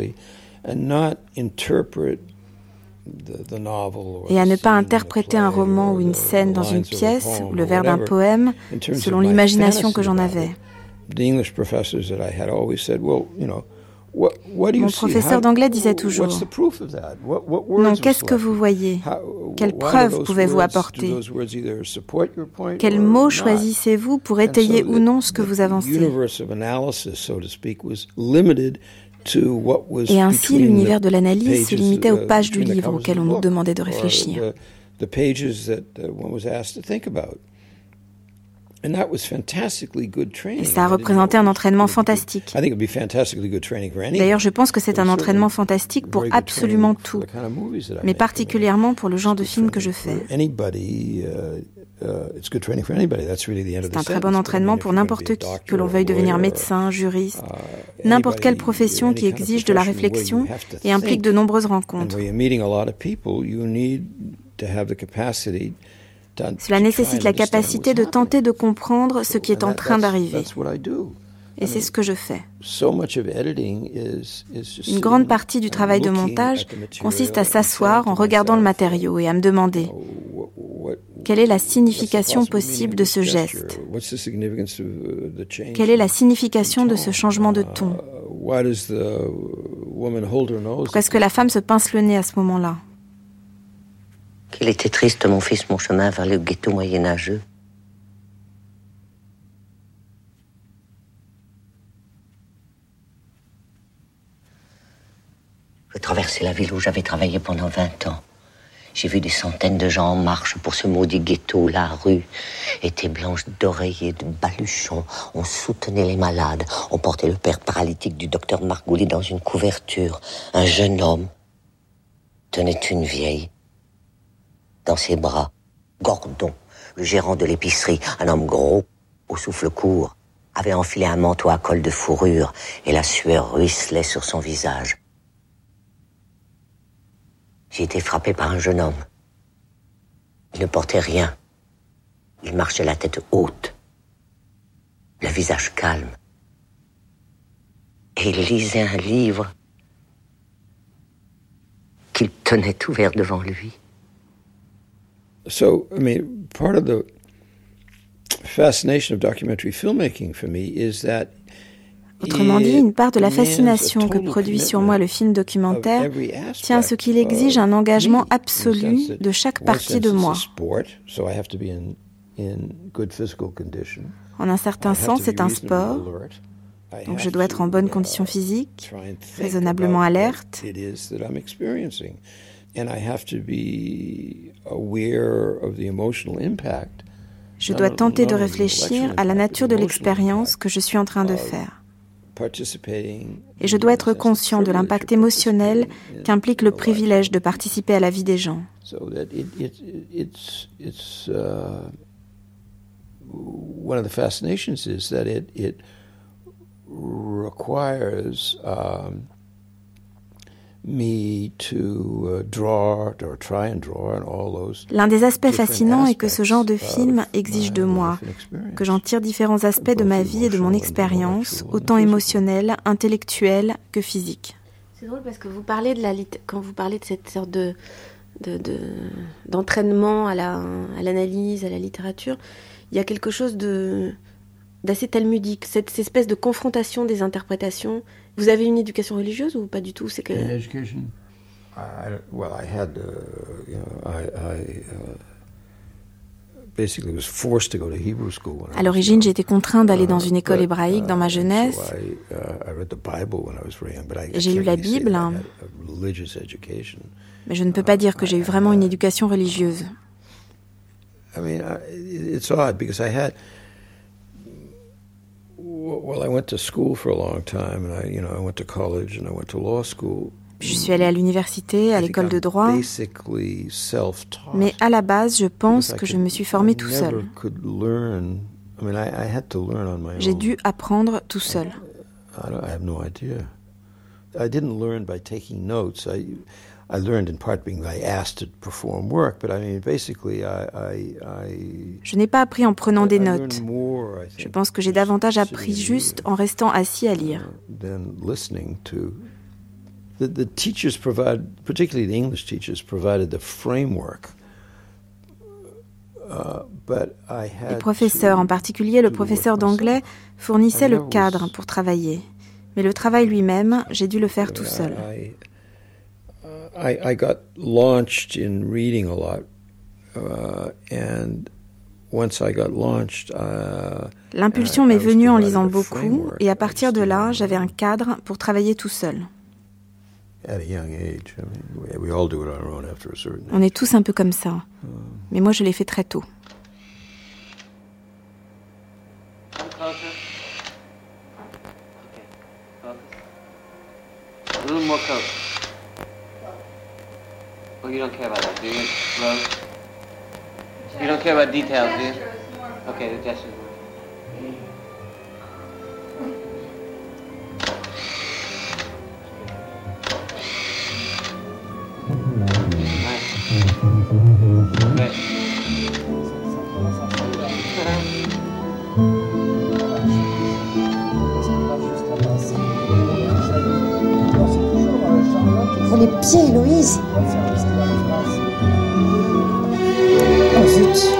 et à ne pas interpréter un roman ou une scène dans une pièce ou le vers d'un poème selon l'imagination que j'en avais. Mon professeur d'anglais disait toujours « Non, qu'est-ce que vous voyez ? Quelles preuves pouvez-vous apporter ? Quels mots choisissez-vous pour étayer ou non ce que vous avancez ?» Et ainsi, l'univers de l'analyse se limitait aux pages du livre auxquelles on nous demandait de réfléchir. Et ça a représenté un entraînement fantastique. D'ailleurs, je pense que c'est un entraînement fantastique pour absolument tout, mais particulièrement pour le genre de film que je fais. C'est un très bon entraînement pour n'importe qui, que l'on veuille devenir médecin, juriste, n'importe quelle profession qui exige de la réflexion et implique de nombreuses rencontres. Cela nécessite la capacité de tenter de comprendre ce qui est en train d'arriver. Et c'est ce que je fais. Une grande partie du travail de montage consiste à s'asseoir en regardant le matériau et à me demander quelle est la signification possible de ce geste ? Quelle est la signification de ce changement de ton ? Pourquoi est-ce que la femme se pince le nez à ce moment-là ? Qu'il était triste, mon fils, mon chemin vers le ghetto moyenâgeux. Je traversais la ville où j'avais travaillé pendant vingt ans. J'ai vu des centaines de gens en marche pour ce maudit ghetto. La rue était blanche d'oreillers, de baluchons. On soutenait les malades. On portait le père paralytique du docteur Margoulis dans une couverture. Un jeune homme tenait une vieille dans ses bras. Gordon, le gérant de l'épicerie, un homme gros, au souffle court, avait enfilé un manteau à col de fourrure et la sueur ruisselait sur son visage. J'ai été frappé par un jeune homme. Il ne portait rien. Il marchait la tête haute, le visage calme. Et il lisait un livre qu'il tenait ouvert devant lui. So, I mean, part of the fascination of documentary filmmaking for me is that Autrement dit, une part de la fascination que produit sur moi le film documentaire tient à ce qu'il exige un engagement absolu de chaque partie de moi. En un certain sens, c'est un sport, donc je dois être en bonne condition physique, raisonnablement alerte. Je dois tenter de réfléchir à la nature de l'expérience que je suis en train de faire. Et je dois être conscient de l'impact émotionnel qu'implique le privilège de participer à la vie des gens. One of the fascinations is that it, it requires um, me to draw or try and draw on all those. L'un des aspects fascinants est que ce genre de film exige de moi que j'en tire différents aspects de ma vie et de mon expérience, autant émotionnelle, intellectuelle que physique. C'est drôle parce que vous parlez de la lit- quand vous parlez de cette sorte de, de, de d'entraînement à la à l'analyse, à la littérature, il y a quelque chose de d'assez talmudique, cette, cette espèce de confrontation des interprétations. Vous avez une éducation religieuse ou pas du tout? C'est que Education. I, well, I had, uh, you know, I, I uh, basically was forced to go to Hebrew school. When à l'origine, j'ai été contraint d'aller dans une école hébraïque dans ma jeunesse. So I, uh, I read the Bible when I was very young, but I, J'ai lu la Bible, hein, religious education. Mais je ne peux pas dire que j'ai eu vraiment une éducation religieuse. I mean, I, it's odd because I had. Well, I went to school for a long time, and I, you know, I went to college and I went to law school. Je suis allée à l'université, à l'école de droit, mais à la base, je pense que je me suis formé tout seul. J'ai dû apprendre tout seul. I didn't learn by taking notes. I, I learned in part being asked to perform work, but I mean, basically, I, I, I Je n'ai pas appris en prenant des notes. Je pense que j'ai davantage appris juste en restant assis à lire. Than listening to. The, the teachers provide, particularly the English teachers, provided the framework. Uh, but I had Les professeurs, en particulier le professeur d'anglais, fournissaient le cadre pour travailler. Mais le travail lui-même, j'ai dû le faire tout seul. I, I, I got launched in reading a lot, uh, and once I got launched, uh, L'impulsion m'est venue en lisant beaucoup, et à partir de là, j'avais un cadre pour travailler tout seul. On est tous un peu comme ça, mais moi je l'ai fait très tôt. A little more close. Well, you don't care about that, do you, Rose? You don't care about details, do you? Okay, the gestures. Pour les pieds, Héloïse. Oh zut.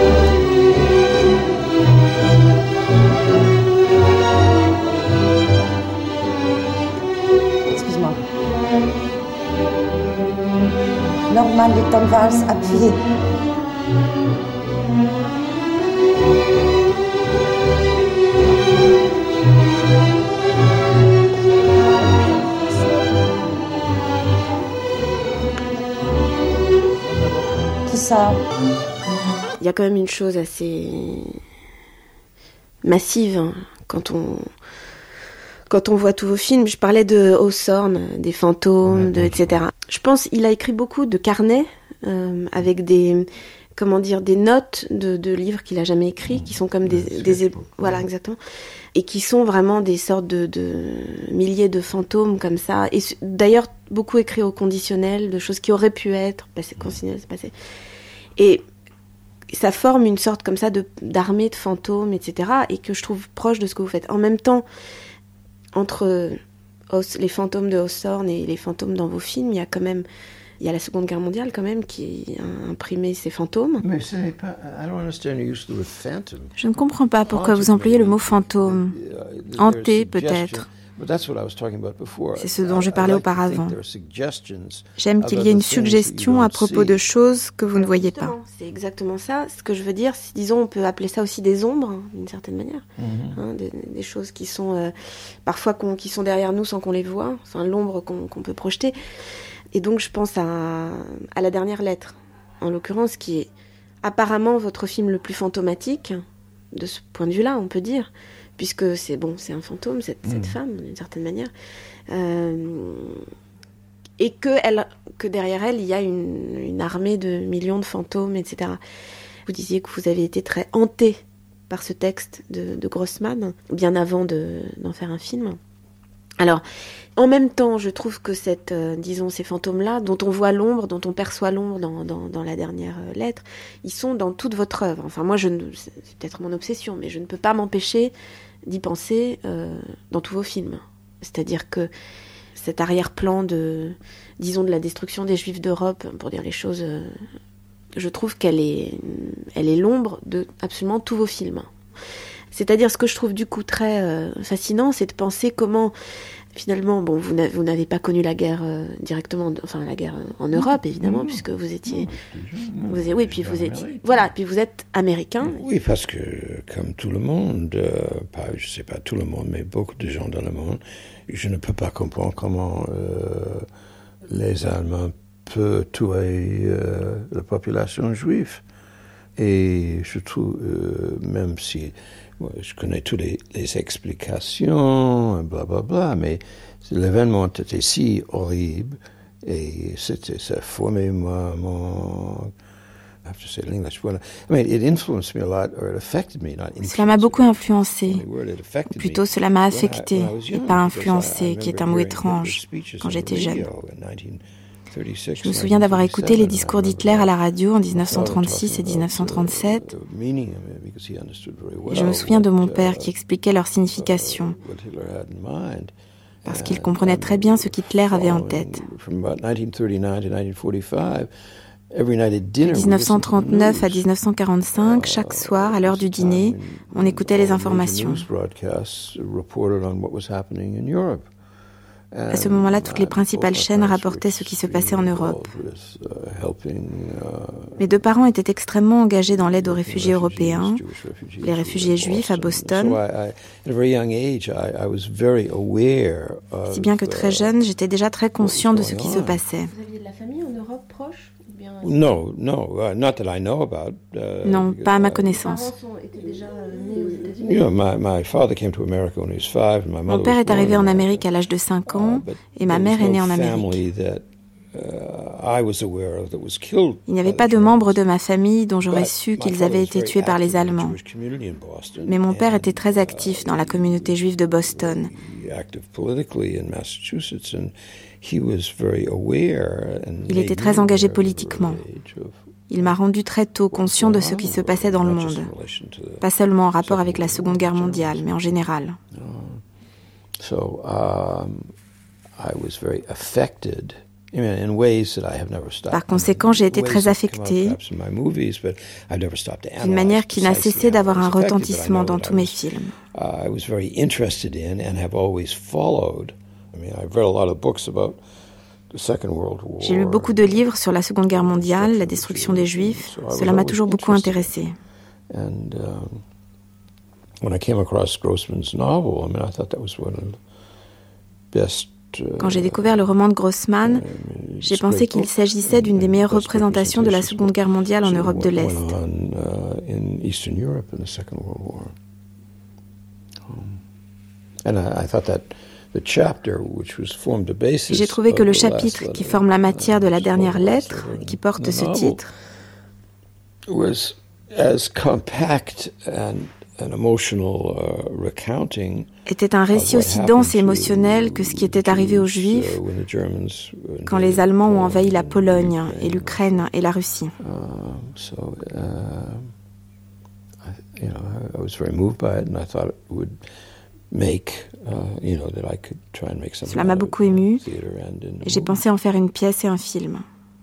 Excuse-moi. Normal, les temps de valse, appuyez. Ça. Il y a quand même une chose assez massive hein, quand on quand on voit tous vos films. Je parlais de Hawthorne, des fantômes, de, et cetera. Je pense qu'il a écrit beaucoup de carnets euh, avec des comment dire des notes de, de livres qu'il a jamais écrits, qui sont comme des, des, des voilà exactement, et qui sont vraiment des sortes de, de milliers de fantômes comme ça. Et d'ailleurs beaucoup écrits au conditionnel, de choses qui auraient pu être passées, consignées, passées. Et ça forme une sorte comme ça de, d'armée de fantômes, et cetera. Et que je trouve proche de ce que vous faites. En même temps, entre les fantômes de Hawthorne et les fantômes dans vos films, il y a quand même, il y a la Seconde Guerre mondiale quand même qui a imprimé ces fantômes. Mais ce n'est pas. I don't understand the use of the word phantom. Je ne comprends pas pourquoi vous employez le mot fantôme. Hanté peut-être. C'est ce dont je parlais auparavant. J'aime qu'il y ait une suggestion à propos de choses que vous ne voyez pas. C'est exactement ça. Ce que je veux dire, c'est, disons, on peut appeler ça aussi des ombres, d'une certaine manière. Mm-hmm. Hein, des, des choses qui sont euh, parfois qu'on, qui sont derrière nous sans qu'on les voit. Enfin, l'ombre qu'on, qu'on peut projeter. Et donc, je pense à, à La Dernière Lettre, en l'occurrence, qui est apparemment votre film le plus fantomatique, de ce point de vue-là, on peut dire. Puisque c'est bon, c'est un fantôme, cette, cette mmh. femme, d'une certaine manière. Euh, et que, elle, que derrière elle, il y a une, une armée de millions de fantômes, et cetera. Vous disiez que vous avez été très hanté par ce texte de, de Grossman, bien avant de, d'en faire un film. Alors, en même temps, je trouve que cette, euh, disons, ces fantômes-là, dont on voit l'ombre, dont on perçoit l'ombre dans, dans, dans la dernière euh, lettre, ils sont dans toute votre œuvre. Enfin, moi, je ne, c'est peut-être mon obsession, mais je ne peux pas m'empêcher d'y penser euh, dans tous vos films. C'est-à-dire que cet arrière-plan de, disons, de la destruction des Juifs d'Europe, pour dire les choses, euh, je trouve qu'elle est, elle est l'ombre de absolument tous vos films. C'est-à-dire, ce que je trouve du coup très euh, fascinant, c'est de penser comment, finalement, bon, vous, n'a, vous n'avez pas connu la guerre euh, directement, enfin la guerre en Europe, évidemment, non, puisque vous étiez, non, vous étiez, oui, puis vous étiez, voilà, puis vous êtes américain. Oui, parce que comme tout le monde, euh, pas, je sais pas tout le monde, mais beaucoup de gens dans le monde, je ne peux pas comprendre comment euh, les Allemands peuvent tuer euh, la population juive. Et je trouve, euh, même si je connais toutes les, les explications, blablabla, bla, bla, mais l'événement était si horrible et c'était, ça a formé ma, mon, Cela m'a beaucoup influencé. Ou plutôt, cela m'a affecté, et pas influencé, qui est un mot étrange, quand j'étais jeune. Je me souviens d'avoir écouté les discours d'Hitler à la radio en dix-neuf cent trente-six et dix-neuf cent trente-sept. Et je me souviens de mon père qui expliquait leur signification, parce qu'il comprenait très bien ce qu'Hitler avait en tête. De dix-neuf cent trente-neuf à dix-neuf cent quarante-cinq, chaque soir, à l'heure du dîner, on écoutait les informations. À ce moment-là, toutes les principales chaînes rapportaient ce qui se passait en Europe. Mes deux parents étaient extrêmement engagés dans l'aide aux réfugiés européens, les réfugiés juifs à Boston. Si bien que très jeune, j'étais déjà très conscient de ce qui se passait. Vous aviez de la famille en Europe proche ? No, no, uh, not that I know about. Uh, non, pas à ma connaissance. You know, my, my father came to America when he was five, and my mother Mon père was est arrivé born en Amérique à l'âge de cinq ans, et ma mère est née en Amérique. Il n'y avait pas de membres de ma famille dont j'aurais su qu'ils avaient été tués par les Allemands. Mais mon père était très actif dans la communauté juive de Boston. Il était très engagé politiquement. Il m'a rendu très tôt conscient de ce qui se passait dans le monde. Pas seulement en rapport avec la Seconde Guerre mondiale, mais en général. Par conséquent, j'ai été très affecté, d'une manière qui n'a cessé d'avoir un retentissement dans tous mes films. J'ai lu beaucoup de livres sur la Seconde Guerre mondiale, la destruction des Juifs. Cela m'a toujours beaucoup intéressé. Quand j'ai découvert le roman de Grossman, j'ai pensé qu'il s'agissait d'une des meilleures représentations de la Seconde Guerre mondiale en Europe de l'Est. J'ai trouvé que le chapitre qui forme la matière de la dernière lettre, qui porte ce titre, était un récit aussi dense et émotionnel que ce qui était arrivé aux Juifs quand les Allemands ont envahi la Pologne et l'Ukraine et la Russie. Cela m'a beaucoup ému et j'ai pensé en faire une pièce et un film.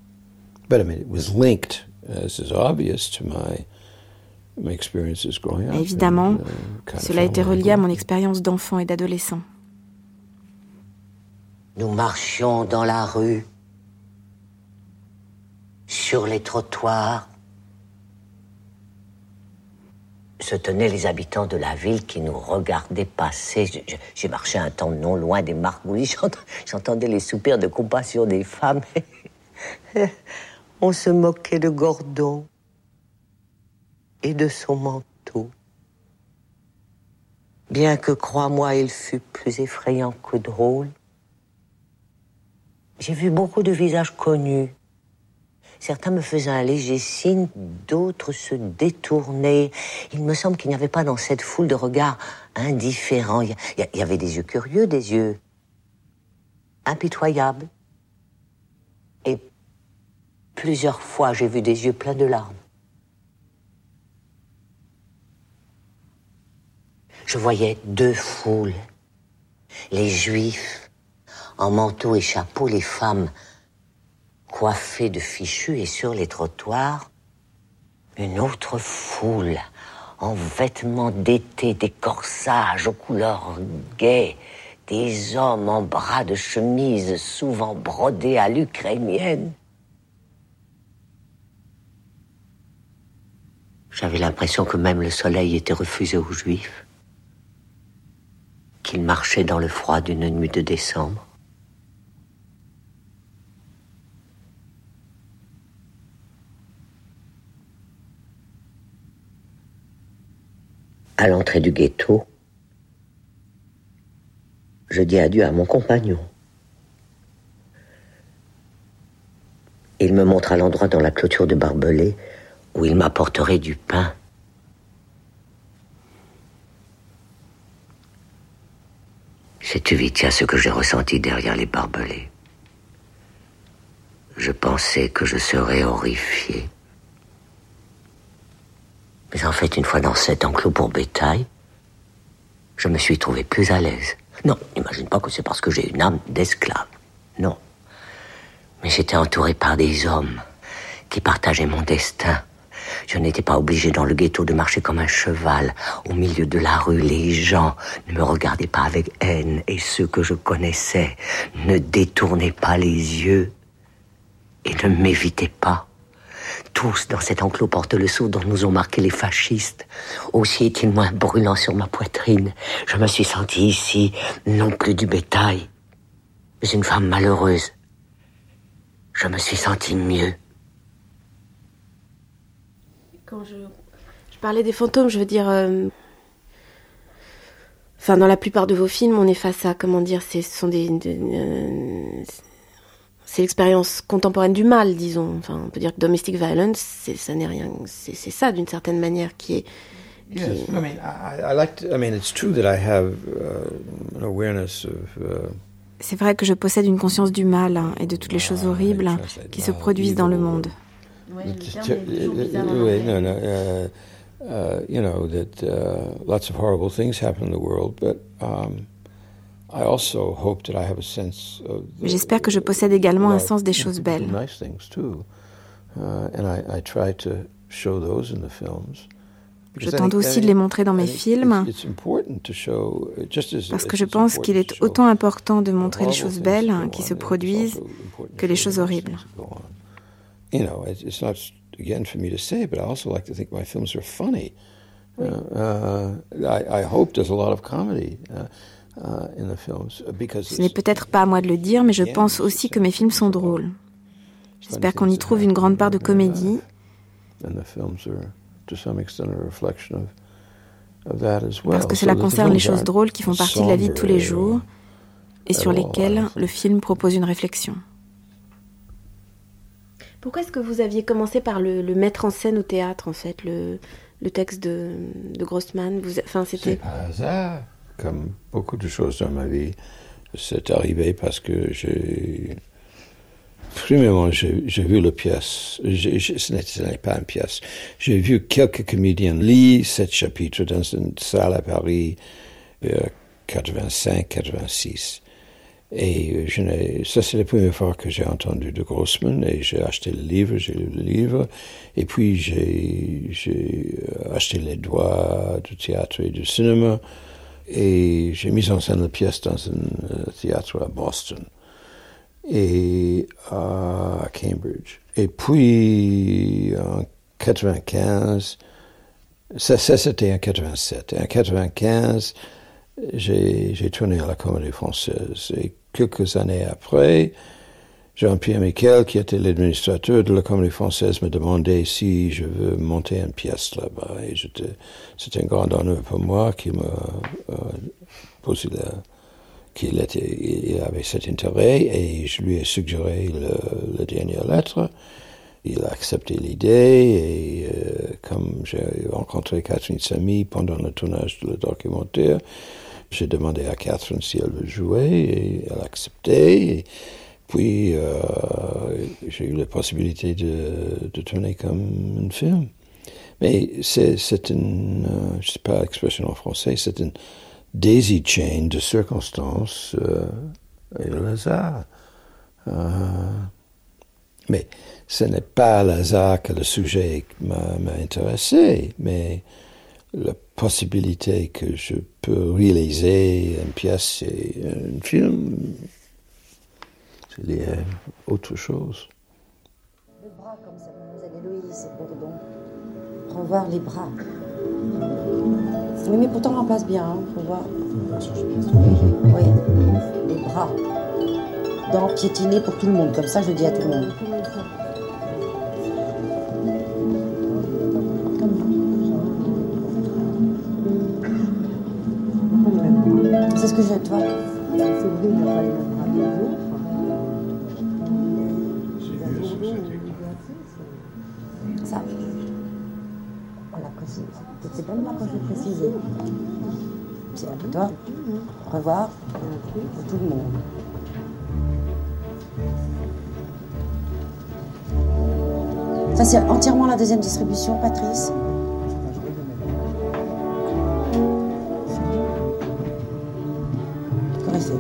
Évidemment, cela a été relié à mon expérience d'enfant et d'adolescent. Nous marchions dans la rue, sur les trottoirs. Se tenaient les habitants de la ville qui nous regardaient passer. J'ai marché un temps non loin des margoulis. J'entendais les soupirs de compassion des femmes. On se moquait de Gordon et de son manteau. Bien que, crois-moi, il fût plus effrayant que drôle. J'ai vu beaucoup de visages connus. Certains me faisaient un léger signe, d'autres se détournaient. Il me semble qu'il n'y avait pas dans cette foule de regards indifférents. Il y, il y avait des yeux curieux, des yeux impitoyables. Et plusieurs fois, j'ai vu des yeux pleins de larmes. Je voyais deux foules. Les Juifs, en manteau et chapeau, les femmes coiffées de fichus, et sur les trottoirs, une autre foule, en vêtements d'été, des corsages aux couleurs gaies, des hommes en bras de chemise, souvent brodés à l'ukrainienne. J'avais l'impression que même le soleil était refusé aux Juifs, qu'ils marchaient dans le froid d'une nuit de décembre. À l'entrée du ghetto, je dis adieu à mon compagnon. Il me montre à l'endroit dans la clôture de barbelés où il m'apporterait du pain. Sais-tu, Vitia, ce que j'ai ressenti derrière les barbelés? Je pensais que je serais horrifié. Mais en fait, une fois dans cet enclos pour bétail, je me suis trouvé plus à l'aise. Non, n'imagine pas que c'est parce que j'ai une âme d'esclave. Non. Mais j'étais entouré par des hommes qui partageaient mon destin. Je n'étais pas obligé dans le ghetto de marcher comme un cheval. Au milieu de la rue, les gens ne me regardaient pas avec haine et ceux que je connaissais ne détournaient pas les yeux et ne m'évitaient pas. Tous dans cet enclos portent le sceau dont nous ont marqué les fascistes. Aussi est-il moins brûlant sur ma poitrine. Je me suis sentie ici, non plus du bétail, mais une femme malheureuse. Je me suis sentie mieux. Quand je, je parlais des fantômes, je veux dire... Euh... Enfin, dans la plupart de vos films, on est face à, comment dire, ce sont des... De, euh... C'est l'expérience contemporaine du mal, disons. Enfin, on peut dire que domestic violence, c'est, ça n'est rien. C'est, c'est ça, d'une certaine manière, qui est... Qui yes, est... I mean, I, I like to, I mean, it's true that I have uh, an awareness of... Uh... C'est vrai que je possède une conscience du mal hein, et de toutes les choses horribles hein, qui se produisent dans le monde. Oui, no, no, uh, uh, you know, that uh, lots of horrible things happen in the world, but um, I also hope that I have a sense of the, J'espère que je possède également un sens des choses belles. Nice things too, uh, and I, I try to show those in the films. Je tente aussi de les montrer dans mes films, parce que je pense qu'il est autant important de montrer les choses belles qui se produisent que les choses horribles. You know, it's not again for me to say, but I also like to think my films are funny. Uh, uh, I, I hope there's a lot of comedy uh, uh, in the films because. Ce n'est peut-être pas à moi de le dire, mais je pense aussi que mes films sont drôles. J'espère qu'on y trouve une grande part de comédie. Parce que cela concerne les choses drôles qui font partie de la vie de tous les jours et sur lesquelles le film propose une réflexion. Pourquoi est-ce que vous aviez commencé par le, le mettre en scène au théâtre, en fait, le, le texte de, de Grossman vous, enfin, c'était... C'est pas hasard, comme beaucoup de choses dans ma vie. C'est arrivé parce que j'ai... Premièrement, j'ai, j'ai vu la pièce. J'ai, j'ai, ce, n'est, ce n'est pas une pièce. J'ai vu quelques comédiens lire ce chapitre dans une salle à Paris vers quatre-vingt-cinq quatre-vingt-six. Et je n'ai, ça, c'est la première fois que j'ai entendu de Grossman et j'ai acheté le livre, j'ai lu le livre. Et puis, j'ai, j'ai acheté les droits du théâtre et du cinéma. Et j'ai mis en scène la pièce dans un théâtre à Boston. Et à Cambridge. Et puis, en quatre-vingt-quinze, ça, ça c'était en quatre-vingt-sept. Et en quatre-vingt-quinze, j'ai, j'ai tourné à la Comédie Française. Et quelques années après, Jean-Pierre Miquel, qui était l'administrateur de la Comédie Française, me demandait si je veux monter une pièce là-bas. Et j'étais, c'était un grand honneur pour moi qui m'a euh, posé la... qu'il était, il avait cet intérêt et je lui ai suggéré le, la dernière lettre. Il a accepté l'idée et euh, comme j'ai rencontré Catherine Samy pendant le tournage de le documentaire, j'ai demandé à Catherine si elle veut jouer et elle a accepté. Et puis euh, j'ai eu la possibilité de, de tourner comme un film. Mais c'est, c'est une, euh, je ne sais pas l'expression en français, c'est une daisy chain de circonstances euh, et le hasard. Euh, mais ce n'est pas le hasard que le sujet m'a, m'a intéressé, mais la possibilité que je peux réaliser une pièce et un film, c'est lié à autre chose. Le bras comme ça, mademoiselle Héloïse, Bourdon. Revoir les bras. Oui, mais pourtant, on en place bien, il hein, faut voir. Oui, les bras. Dans piétiner pour tout le monde, comme ça, je le dis à tout le monde. C'est ce que je veux, toi. C'est vrai, il n'a pas les mêmes bras que les autres. Ça. C'est, c'est pas moi quand je vais préciser. C'est à toi. Au revoir pour tout le monde. Ça, c'est entièrement la deuxième distribution, Patrice. Corrigé.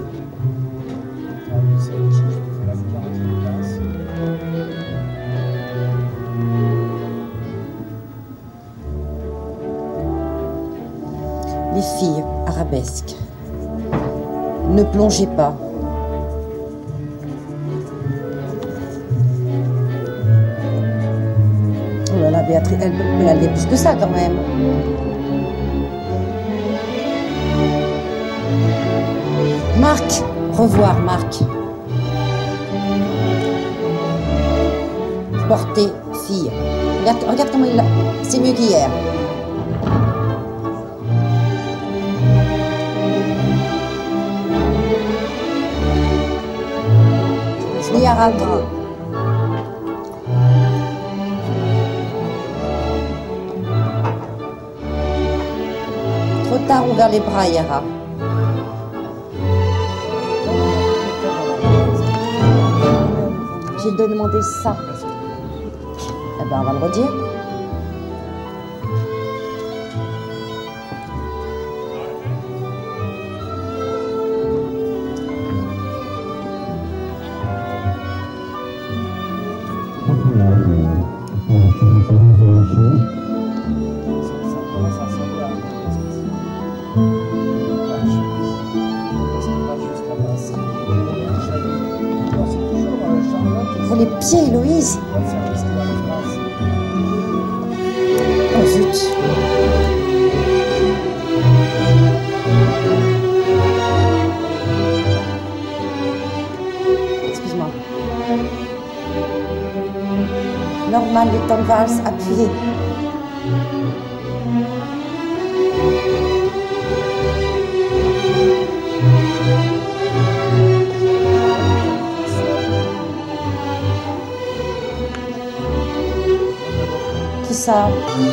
Les filles, arabesques. Ne plongez pas. Oh là là, Béatrice, elle peut y aller plus que ça quand même. Marc, revoir Marc. Portée, fille. Regarde, regarde comment il a... C'est mieux qu'hier. Yara. Trop tard, ouvert les bras, Yara. J'ai demandé ça. Eh ben, on va le redire. Pour les pieds, Héloïse. Oh zut. Excuse-moi. Normal, les temps de valse, appuyez. Ça.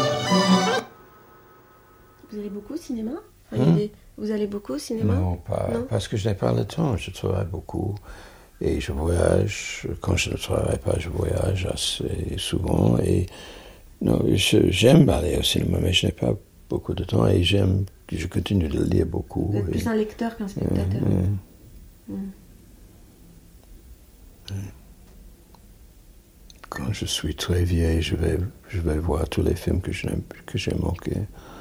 Vous allez beaucoup au cinéma? Enfin, hmm? des... Vous allez beaucoup au cinéma? Non, pas, non, parce que je n'ai pas le temps. Je travaille beaucoup et je voyage. Quand je ne travaille pas, je voyage assez souvent. Et non, je, j'aime aller au cinéma, mais je n'ai pas beaucoup de temps et j'aime, je continue de lire beaucoup. Vous êtes et... plus un lecteur qu'un spectateur. Mmh, mmh. Mmh. Quand je suis très vieille, je vais, je vais voir tous les films que, je que j'ai manqués.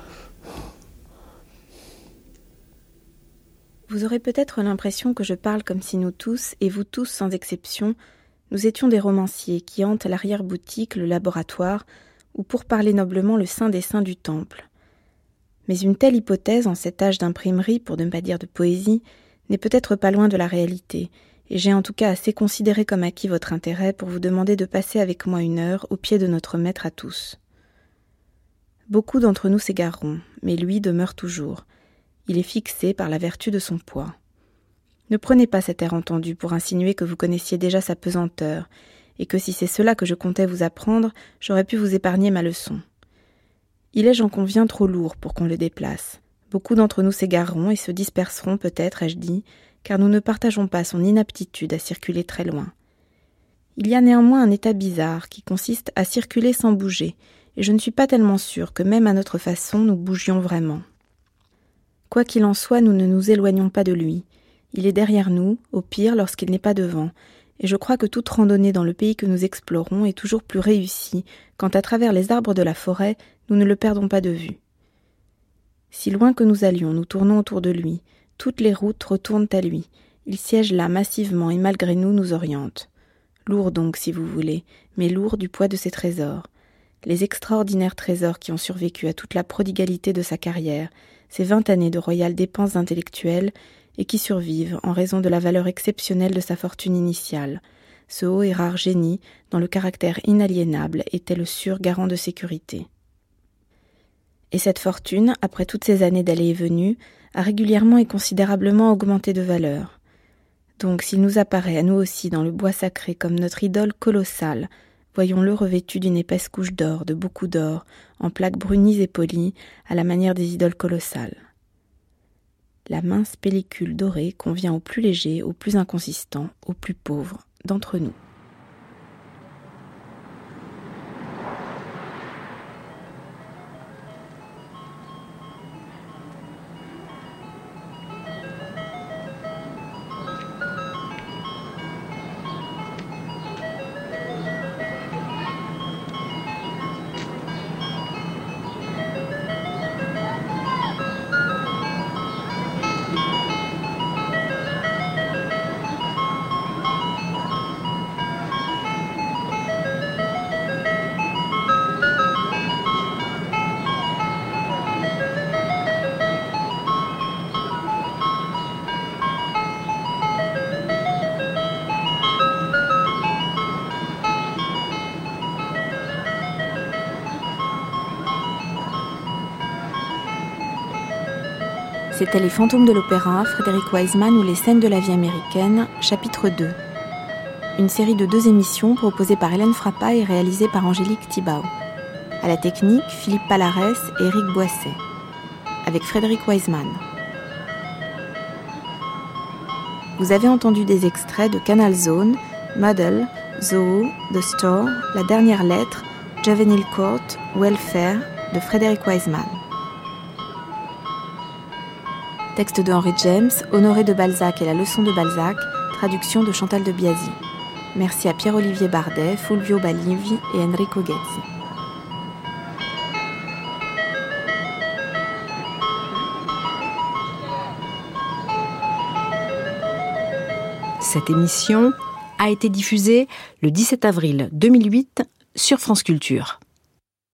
Vous aurez peut-être l'impression que je parle comme si nous tous, et vous tous sans exception, nous étions des romanciers qui hantent l'arrière-boutique, le laboratoire, ou pour parler noblement le saint des saints du temple. Mais une telle hypothèse, en cet âge d'imprimerie, pour ne pas dire de poésie, n'est peut-être pas loin de la réalité, et j'ai en tout cas assez considéré comme acquis votre intérêt pour vous demander de passer avec moi une heure au pied de notre maître à tous. Beaucoup d'entre nous s'égareront, mais lui demeure toujours. Il est fixé par la vertu de son poids. Ne prenez pas cet air entendu pour insinuer que vous connaissiez déjà sa pesanteur, et que si c'est cela que je comptais vous apprendre, j'aurais pu vous épargner ma leçon. Il est, j'en conviens, trop lourd pour qu'on le déplace. Beaucoup d'entre nous s'égareront et se disperseront peut-être, ai-je dit, car nous ne partageons pas son inaptitude à circuler très loin. Il y a néanmoins un état bizarre qui consiste à circuler sans bouger, et je ne suis pas tellement sûre que même à notre façon nous bougions vraiment. Quoi qu'il en soit, nous ne nous éloignons pas de lui. Il est derrière nous, au pire lorsqu'il n'est pas devant, et je crois que toute randonnée dans le pays que nous explorons est toujours plus réussie quand à travers les arbres de la forêt, nous ne le perdons pas de vue. Si loin que nous allions, nous tournons autour de lui, toutes les routes retournent à lui. Il siège là massivement et malgré nous nous oriente. Lourd donc, si vous voulez, mais lourd du poids de ses trésors. Les extraordinaires trésors qui ont survécu à toute la prodigalité de sa carrière, ces vingt années de royales dépenses intellectuelles, et qui survivent en raison de la valeur exceptionnelle de sa fortune initiale, ce haut et rare génie dont le caractère inaliénable était le sûr garant de sécurité. Et cette fortune, après toutes ces années d'allées et venues, a régulièrement et considérablement augmenté de valeur. Donc s'il nous apparaît à nous aussi dans le bois sacré comme notre idole colossale, Voyons-le revêtu d'une épaisse couche d'or, de beaucoup d'or, en plaques brunies et polies, à la manière des idoles colossales. La mince pellicule dorée convient au plus léger, au plus inconsistant, au plus pauvre d'entre nous. C'était Les fantômes de l'opéra, Frédéric Wiseman ou les scènes de la vie américaine, chapitre deux. Une série de deux émissions proposée par Hélène Frappa et réalisée par Angélique Thibault. À la technique, Philippe Palarès et Éric Boisset. Avec Frédéric Wiseman. Vous avez entendu des extraits de Canal Zone, Muddle, Zoo, The Store, La dernière lettre, Juvenile Court, Welfare de Frédéric Wiseman. Texte de Henry James, Honoré de Balzac et la leçon de Balzac, traduction de Chantal de Biasi. Merci à Pierre-Olivier Bardet, Fulvio Balivi et Enrico Ghezzi. Cette émission a été diffusée le dix-sept avril deux mille huit sur France Culture.